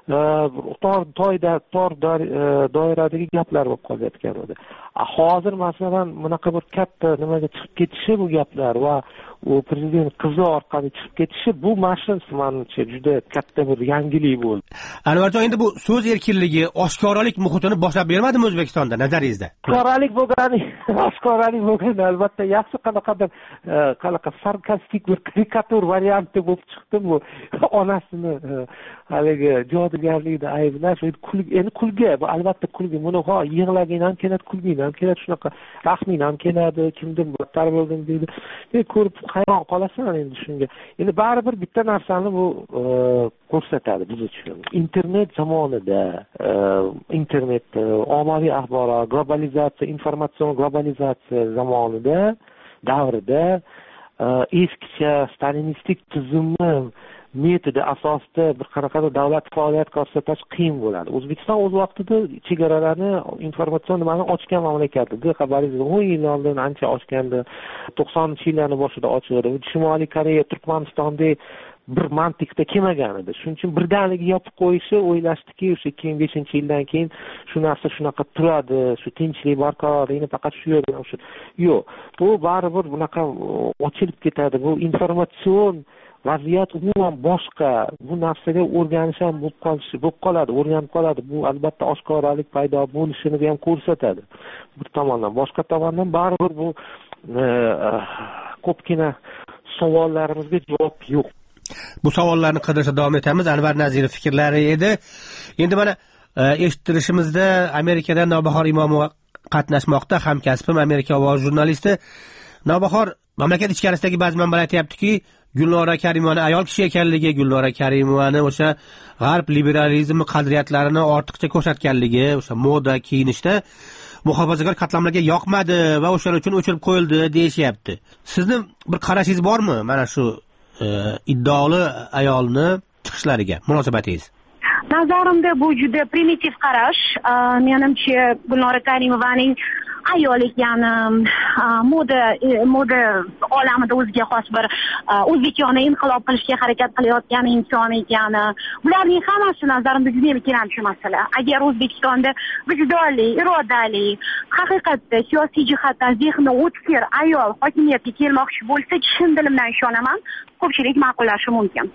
tor toyda tor doiradagi gaplar bo'lib qolayotgan edi. Hozir masalan bunaqa bir katta nimaga chiqib ketishi bu gaplar va u prezident qizi orqali chiqib ketishi bu mashina manimcha juda katta bir yangilik bo'ldi. Anvarjon, endi bu so'z erkinligi, oshkoralik muhitini boshlab bermadimi O'zbekistonda nazaringizda? Oshkoralik bo'lgani, oshkoralik bo'lgani albatta yaxshi, qanaqadir qanaqa sarkastik bir karikatur varianti bo'lib chiqdi bu. Onasini haligi jodugarlikda ayblab, endi kulgi, bu albatta kulgi. Buni ho yig'lagin ham keladi, kulgin ham keladi, shunaqa rahmin ham keladi, kimdir battar bo'ldim deydi. Ko'rib hayron qolasan endi shunga. Endi baribir bitta narsani bu ko'rsatadi biz uchun. Internet zamonida, internet, ommaviy axborot, globalizatsiya, informatsion globalizatsiya zamonida, davrida eskicha stalinistik tuzumni metodi asosida bir qanaqadir davlat faoliyat ko'rsatish qiyin bo'ladi. O'zbekiston o'z vaqtida chegaralarni informatsion nimani ochgan mamlakat edi. Xabaringiz o'n yil oldin ancha ochgandi. to'qsoninchi yillarning boshida ochildi. Shimoliy Koreya, Turkmanistonda bir mantiqda kelmagan edi. Shuning uchun birdaniga yopib qo'yishi o'ylashdiki, o'sha ikki ming beshinchi yildan keyin shu narsa shunaqa turadi, shu tinchlik barqaror, endi faqat shu yerda o'sha. Yo'q, bu baribir bunaqa ochilib ketadi. Bu informatsion vaziyat umuman boshqa. Bu narsaga o'rganish ham bo'lib qolishi, bo'lib qoladi, o'rganib qoladi. Bu albatta oshkoralik paydo bo'lishini ham ko'rsatadi. Bir tomondan, boshqa tomondan baribir bu ko'pgina savollarimizga javob yo'q. Bu savollarni qidirishda davom etamiz. Anvar Nazirov fikrlari edi. Endi mana eshittirishimizda Amerikadan Navbahor Imomova qatnashmoqda, hamkasbim, Amerika ovoz jurnalisti. Navbahor, mamlakat ichkarisidagi ba'zi manbalar aytayaptiki, Gulnora Karimovani ayol kishi ekanligi, Gulnora Karimovani o'sha g'arb liberalizmi qadriyatlarini ortiqcha ko'rsatganligi, o'sha moda kiyinishda muhofazakor qatlamlarga yoqmadi va o'shaning uchun o'chirib qo'yildi deyishyapti. Sizni bir qarashingiz bormi mana shu e, iddaoli ayolni chiqishlariga munosabatingiz? Nazarimda bu juda primitiv qarash. Menimcha Gulnora Karimovaning ayol ekani, moda moda olamida o'ziga xos bir o'zbekona inqilob qilishga harakat qilayotgan inson ekani, bularning hammasi nazarimda juda ham kerakli masala. Agar O'zbekistonda vijdonli, irodali, haqiqatda siyosiy jihatdan zehni o'tkir ayol hokimiyatga kelmoqchi bo'lsa, chin dilimdan ishonaman, ko'pchilik ma'qullashi mumkin.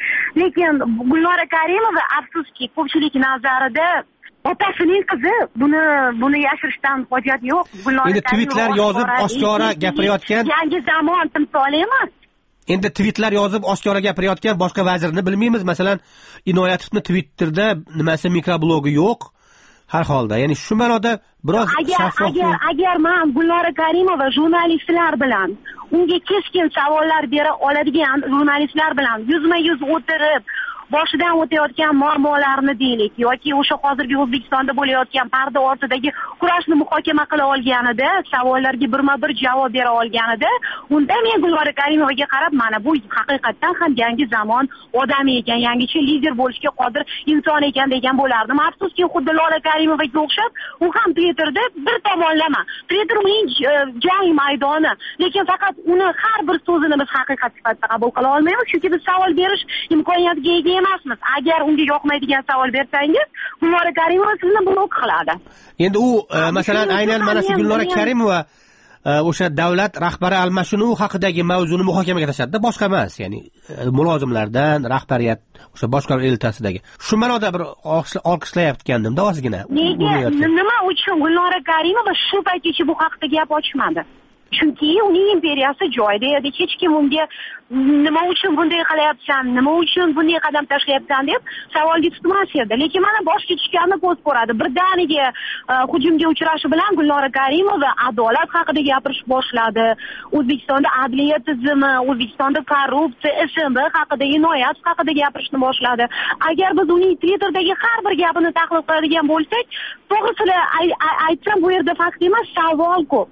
Lekin Gulnora Karimova afsuski ko'pchilik nazarida otasining qizi, buni buni yashirishdan hojat yo'q. Endi tweetlar yozib oshkora gapirayotgan yangi zamon timsoli emas. Endi tweetlar yozib oshkora gapirayotgan boshqa vazirni bilmaymiz. Masalan, Inoyatovning Twitterda nimasi mikroblogi yo'q. Har holda, ya'ni shu ma'noda biroz shaffof. Agar agar men Gulnora Karimova jurnalistlar bilan unga keskin savollar bera oladigan jurnalistlar bilan yuzma-yuz o'tirib boshidan o'tayotgan muammolarni deylik yoki o'sha hozirgi O'zbekistonda bo'layotgan parda ortidagi kurashni muhokama qila olganida, savollarga birma-bir javob bera olganida, unda men Gulnora Karimovaga qarab, mana bu haqiqatdan ham yangi zamon odami ekan, yangicha lider bo'lishga qodir inson ekan degan bo'lardim. Afsuski, xuddi Lola Karimovaga o'xshab, u ham Twitterda bir tomonlama. Twitter uning jang maydoni, lekin faqat uni har bir so'zini biz haqiqat sifatida qabul qila olmaymiz, chunki biz savol berish imkoniyatiga ega emasmiz. Agar unga yoqmaydigan savol bersangiz, Gulnora Karimova sizni blok qiladi. Endi u masalan aynan mana shu Gulnora Karimova o'sha davlat rahbari almashinuvi haqidagi mavzuni muhokamaga tashladi, boshqa emas, ya'ni mulozimlardan rahbariyat o'sha boshqaruv elitasidagi. Shu ma'noda bir olqishlayotgandimda ozgina. Nega nima uchun Gulnora Karimova shu paytgacha bu haqda gap ochmadi? Chunki uning imperiyasi joyida edi. Hech kim unga nima uchun bunday qilyapsan, nima uchun bunday qadam tashlayapsan deb savolga tutmas edi. Lekin mana bosh ketishganini ko'z ko'radi. Birdaniga hujumga uchrashi bilan Gulnora Karimova adolat haqida gapirish boshladi. O'zbekistonda adliya tizimi, O'zbekistonda korrupsiya, S M B haqida, jinoyat haqida gapirishni boshladi. Agar biz uning Twitter'dagi har bir gapini tahlil qiladigan bo'lsak, to'g'risini aytsam bu yerda fakt emas, savol ko'p.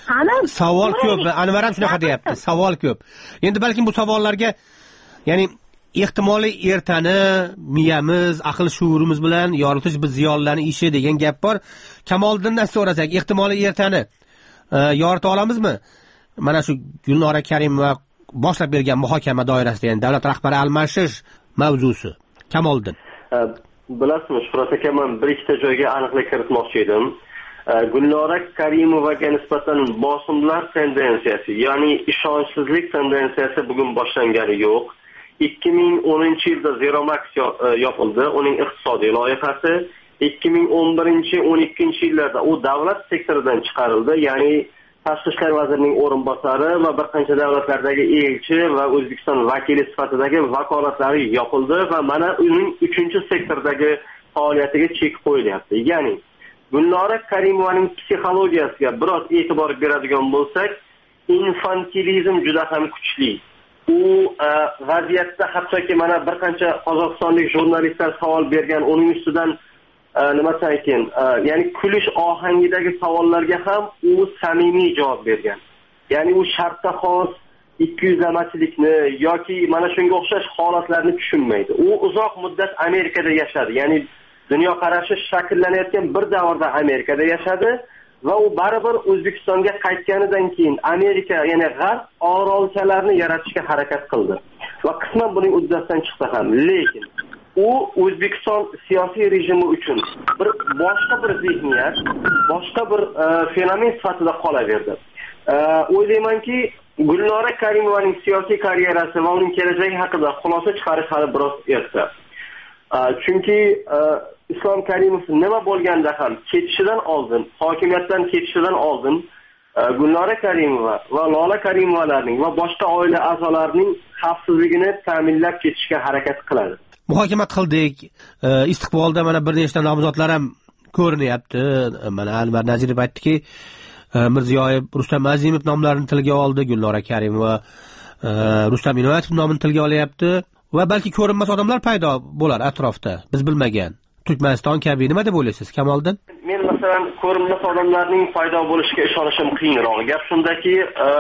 Savol ko'p. Anvar ham shunaqa deyapti. Savol ko'p. Endi balkim bu savollarga, ya'ni ehtimoliy ertani miyamiz, aql shuurimiz bilan yoritish biz ziyolilarning ishi degan gap bor. Kamoliddindan so'rasak, ehtimoliy ertani yorita olamizmi? Mana shu Gulnora Karimova boshlab bergan muhokama doirasida, ya'ni davlat rahbari almashish mavzusi. Kamoliddin. Bilasizmi, Shuhrat aka, men bir ikkita joyga aniqlik kiritmoqchi edim. Gulnora Karimovaga nisbatan bosimlar tendensiyasi, ya'ni ishonchsizlik tendensiyasi bugun boshlangani yo'q. ikki ming o'ninchi yilda Zero Max yopildi, uning iqtisodiy loyihasi. ikki ming o'n birinchi o'n ikkinchi yillarda u davlat sektoridan chiqarildi, ya'ni Tashqi ishlar vazirining o'rinbosari va bir qancha davlatlardagi elchi va O'zbekiston vakili sifatidagi vakolatlari yopildi va mana uning uchinchi sektordagi faoliyatiga chek qo'yilyapti. Ya'ni Gulnora Karimovaning psixologiyasiga biroz e'tibor beradigan bo'lsak, infantilizm juda ham kuchli. U vaziyatda hattoki mana bir qancha qozog'istonlik jurnalistlar savol bergan, uning ustidan nima ekan, ya'ni kulish ohangidagi savollarga ham u samimiy javob bergan. Ya'ni u shartda xos ikki yuzlamachilikni yoki mana shunga o'xshash holatlarni tushunmaydi. U uzoq muddat Amerikada yashadi, ya'ni dunyoqarashi shakllanayotgan bir davrda Amerikada yashadi va u baribir O'zbekistonga qaytganidan keyin Amerika, ya'ni G'arb orolchalarini yaratishga harakat qildi. Va qisman buning uddasidan chiqdi ham. Lekin u O'zbekiston siyosiy rejimi uchun bir boshqa bir zihniyat, boshqa bir fenomen sifatida qolaverdi. O'ylaymanki, Gulnora Karimovaning siyosiy karyerasi va uning kelajagi haqida xulosa chiqarish hali biroz erta. Chunki Islom Karimov nima bo'lganda ham ketishidan oldin, hokimiyatdan ketishidan oldin Gulnora Karimova va Lola Karimovalarning va boshqa oila a'zolarining xavfsizligini ta'minlab ketishga harakat qiladi. Muhokama qildik. Istiqbolda mana bir nechta nomzodlar ham ko'rinyapti. Mana Anvar Nazirov aytdiki, Mirziyoyev, Rustam Azimov nomlarini tilga oldi, Gulnora Karimova Rustam Inoyatov nomini tilga olyapti va balki ko'rinmas odamlar paydo bo'lar atrofda, biz bilmagan. Turkmaniston kabi, nima deb o'ylaysiz, Kamoliddin? Men masalan ko'rinmas odamlarning paydo bo'lishiga ishonishim qiyinroq. Gap shundaki,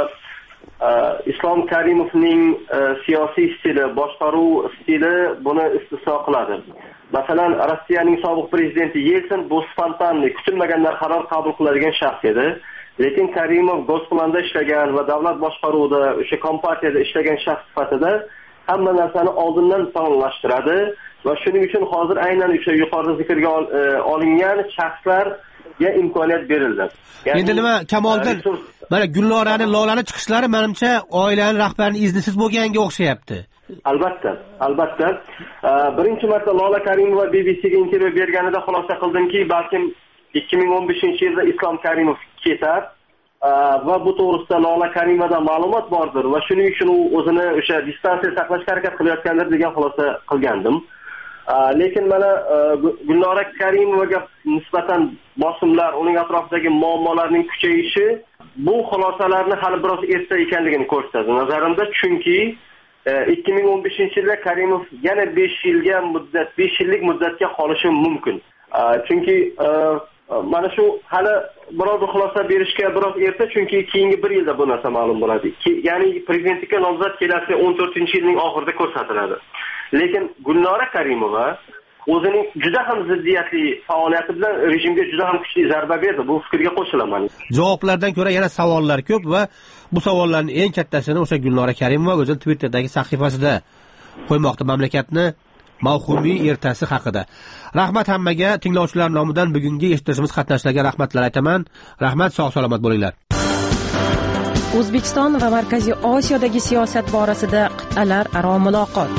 Islom Karimovning siyosiy stili, boshqaruv stili buni istisno qiladi. Masalan, Rossiyaning sobiq prezidenti Yeltsin bu spontanlik, kutilmaganlar qaror qabul qiladigan shaxs edi. Lekin Karimov Gosplan'da ishlagan va davlat boshqaruvida, o'sha kompartiyada ishlagan shaxs sifatida hamma narsani oldindan planlashtiradi va shuning uchun hozir aynan o'sha yuqorida zikrga olingan shaxslarga imkoniyat berildi. Endi nima, Kamoliddin, mana Gulnorani, Lolani chiqishlari menimcha oilaning rahbarining iznisiz bo'lganga o'xshayapti. Albatta, albatta. Birinchi marta Lola Karimova B B C'ga intervyu berganida xulosa qildimki, balkim ikki ming o'n beshinchi yilda Islom Karimov ketar va bu to'g'risida Lola Karimovada ma'lumot bordir va shuning uchun u o'zini o'sha distansiya saqlashga harakat qilayotgandir degan xulosa qilgandim. Lekin mana Gulnora Karimovaga nisbatan bosimlar, uning atrofidagi muammolarning kuchayishi bu xulosalarni hali biroz erta ekanligini ko'rsatadi nazarimda, chunki ikki ming o'n beshinchi yilda Karimov yana besh yilga muddat, besh yillik muddatga qolishi mumkin. Chunki mana shu hali biroz xulosa berishga biroz erta, chunki keyingi bir yilda bu narsa ma'lum bo'ladi. Ya'ni prezidentlikka nomzod kelasi o'n to'rtinchi yilning oxirida ko'rsatiladi. Lekin Gulnora Karimova o'zining juda ham ziddiyatli faoliyati bilan rejimga juda ham kuchli zarba berdi. Bu fikrga qo'shilaman. Javoblardan ko'ra yana savollar ko'p va bu savollarning eng kattasini o'sha Gulnora Karimova o'zi Twitter'dagi sahifasida qo'ymoqda, mamlakatni mavhumiy ertasi haqida. Rahmat hammaga, tinglovchilar nomidan bugungi eshittirishimiz qatnashchilarga rahmatlar aytaman. Rahmat, sog' salomat bo'linglar. O'zbekiston va Markaziy Osiyodagi siyosat borasida qit'alar aro muloqot.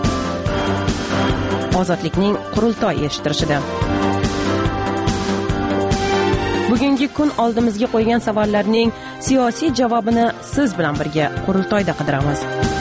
Ozodlikning qurultoy eshittirishida. Bugungi kun oldimizga qo'ygan savollarning siyosiy javobini siz bilan birga qurultoyda qidiramiz.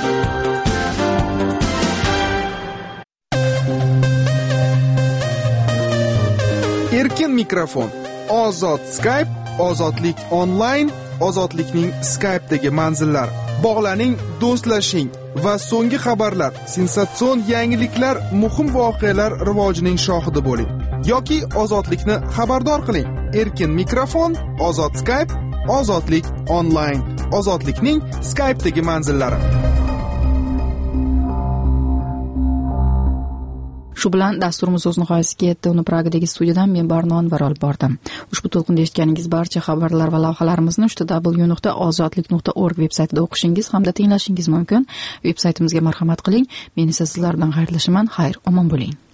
Erkin mikrofon, ozod Skype, ozodlik onlayn, ozodlikning Skype'dagi manzillar. Bog'laning, do'stlashing va so'nggi xabarlar, sensatsion yangiliklar, muhim voqealar rivojining shohidi bo'ling. Yoki ozodlikni xabardor qiling. Erkin mikrofon, ozod Skype, ozodlik onlayn, ozodlikning Skype'dagi manzillari. Shu bilan dasturimiz o'z nihoyasiga yetdi. Uni Pragadagi studiyadan men Barnon Varol bordim. Ushbu to'lqinda eshitganingiz barcha xabarlar va lavhalarimizni w w nuqta ozodlik nuqta org veb-saytida o'qishingiz hamda tinglashingiz mumkin. Veb-saytimizga marhamat qiling. Men esa sizlar bilan xayrlashaman. Xayr, omon bo'ling.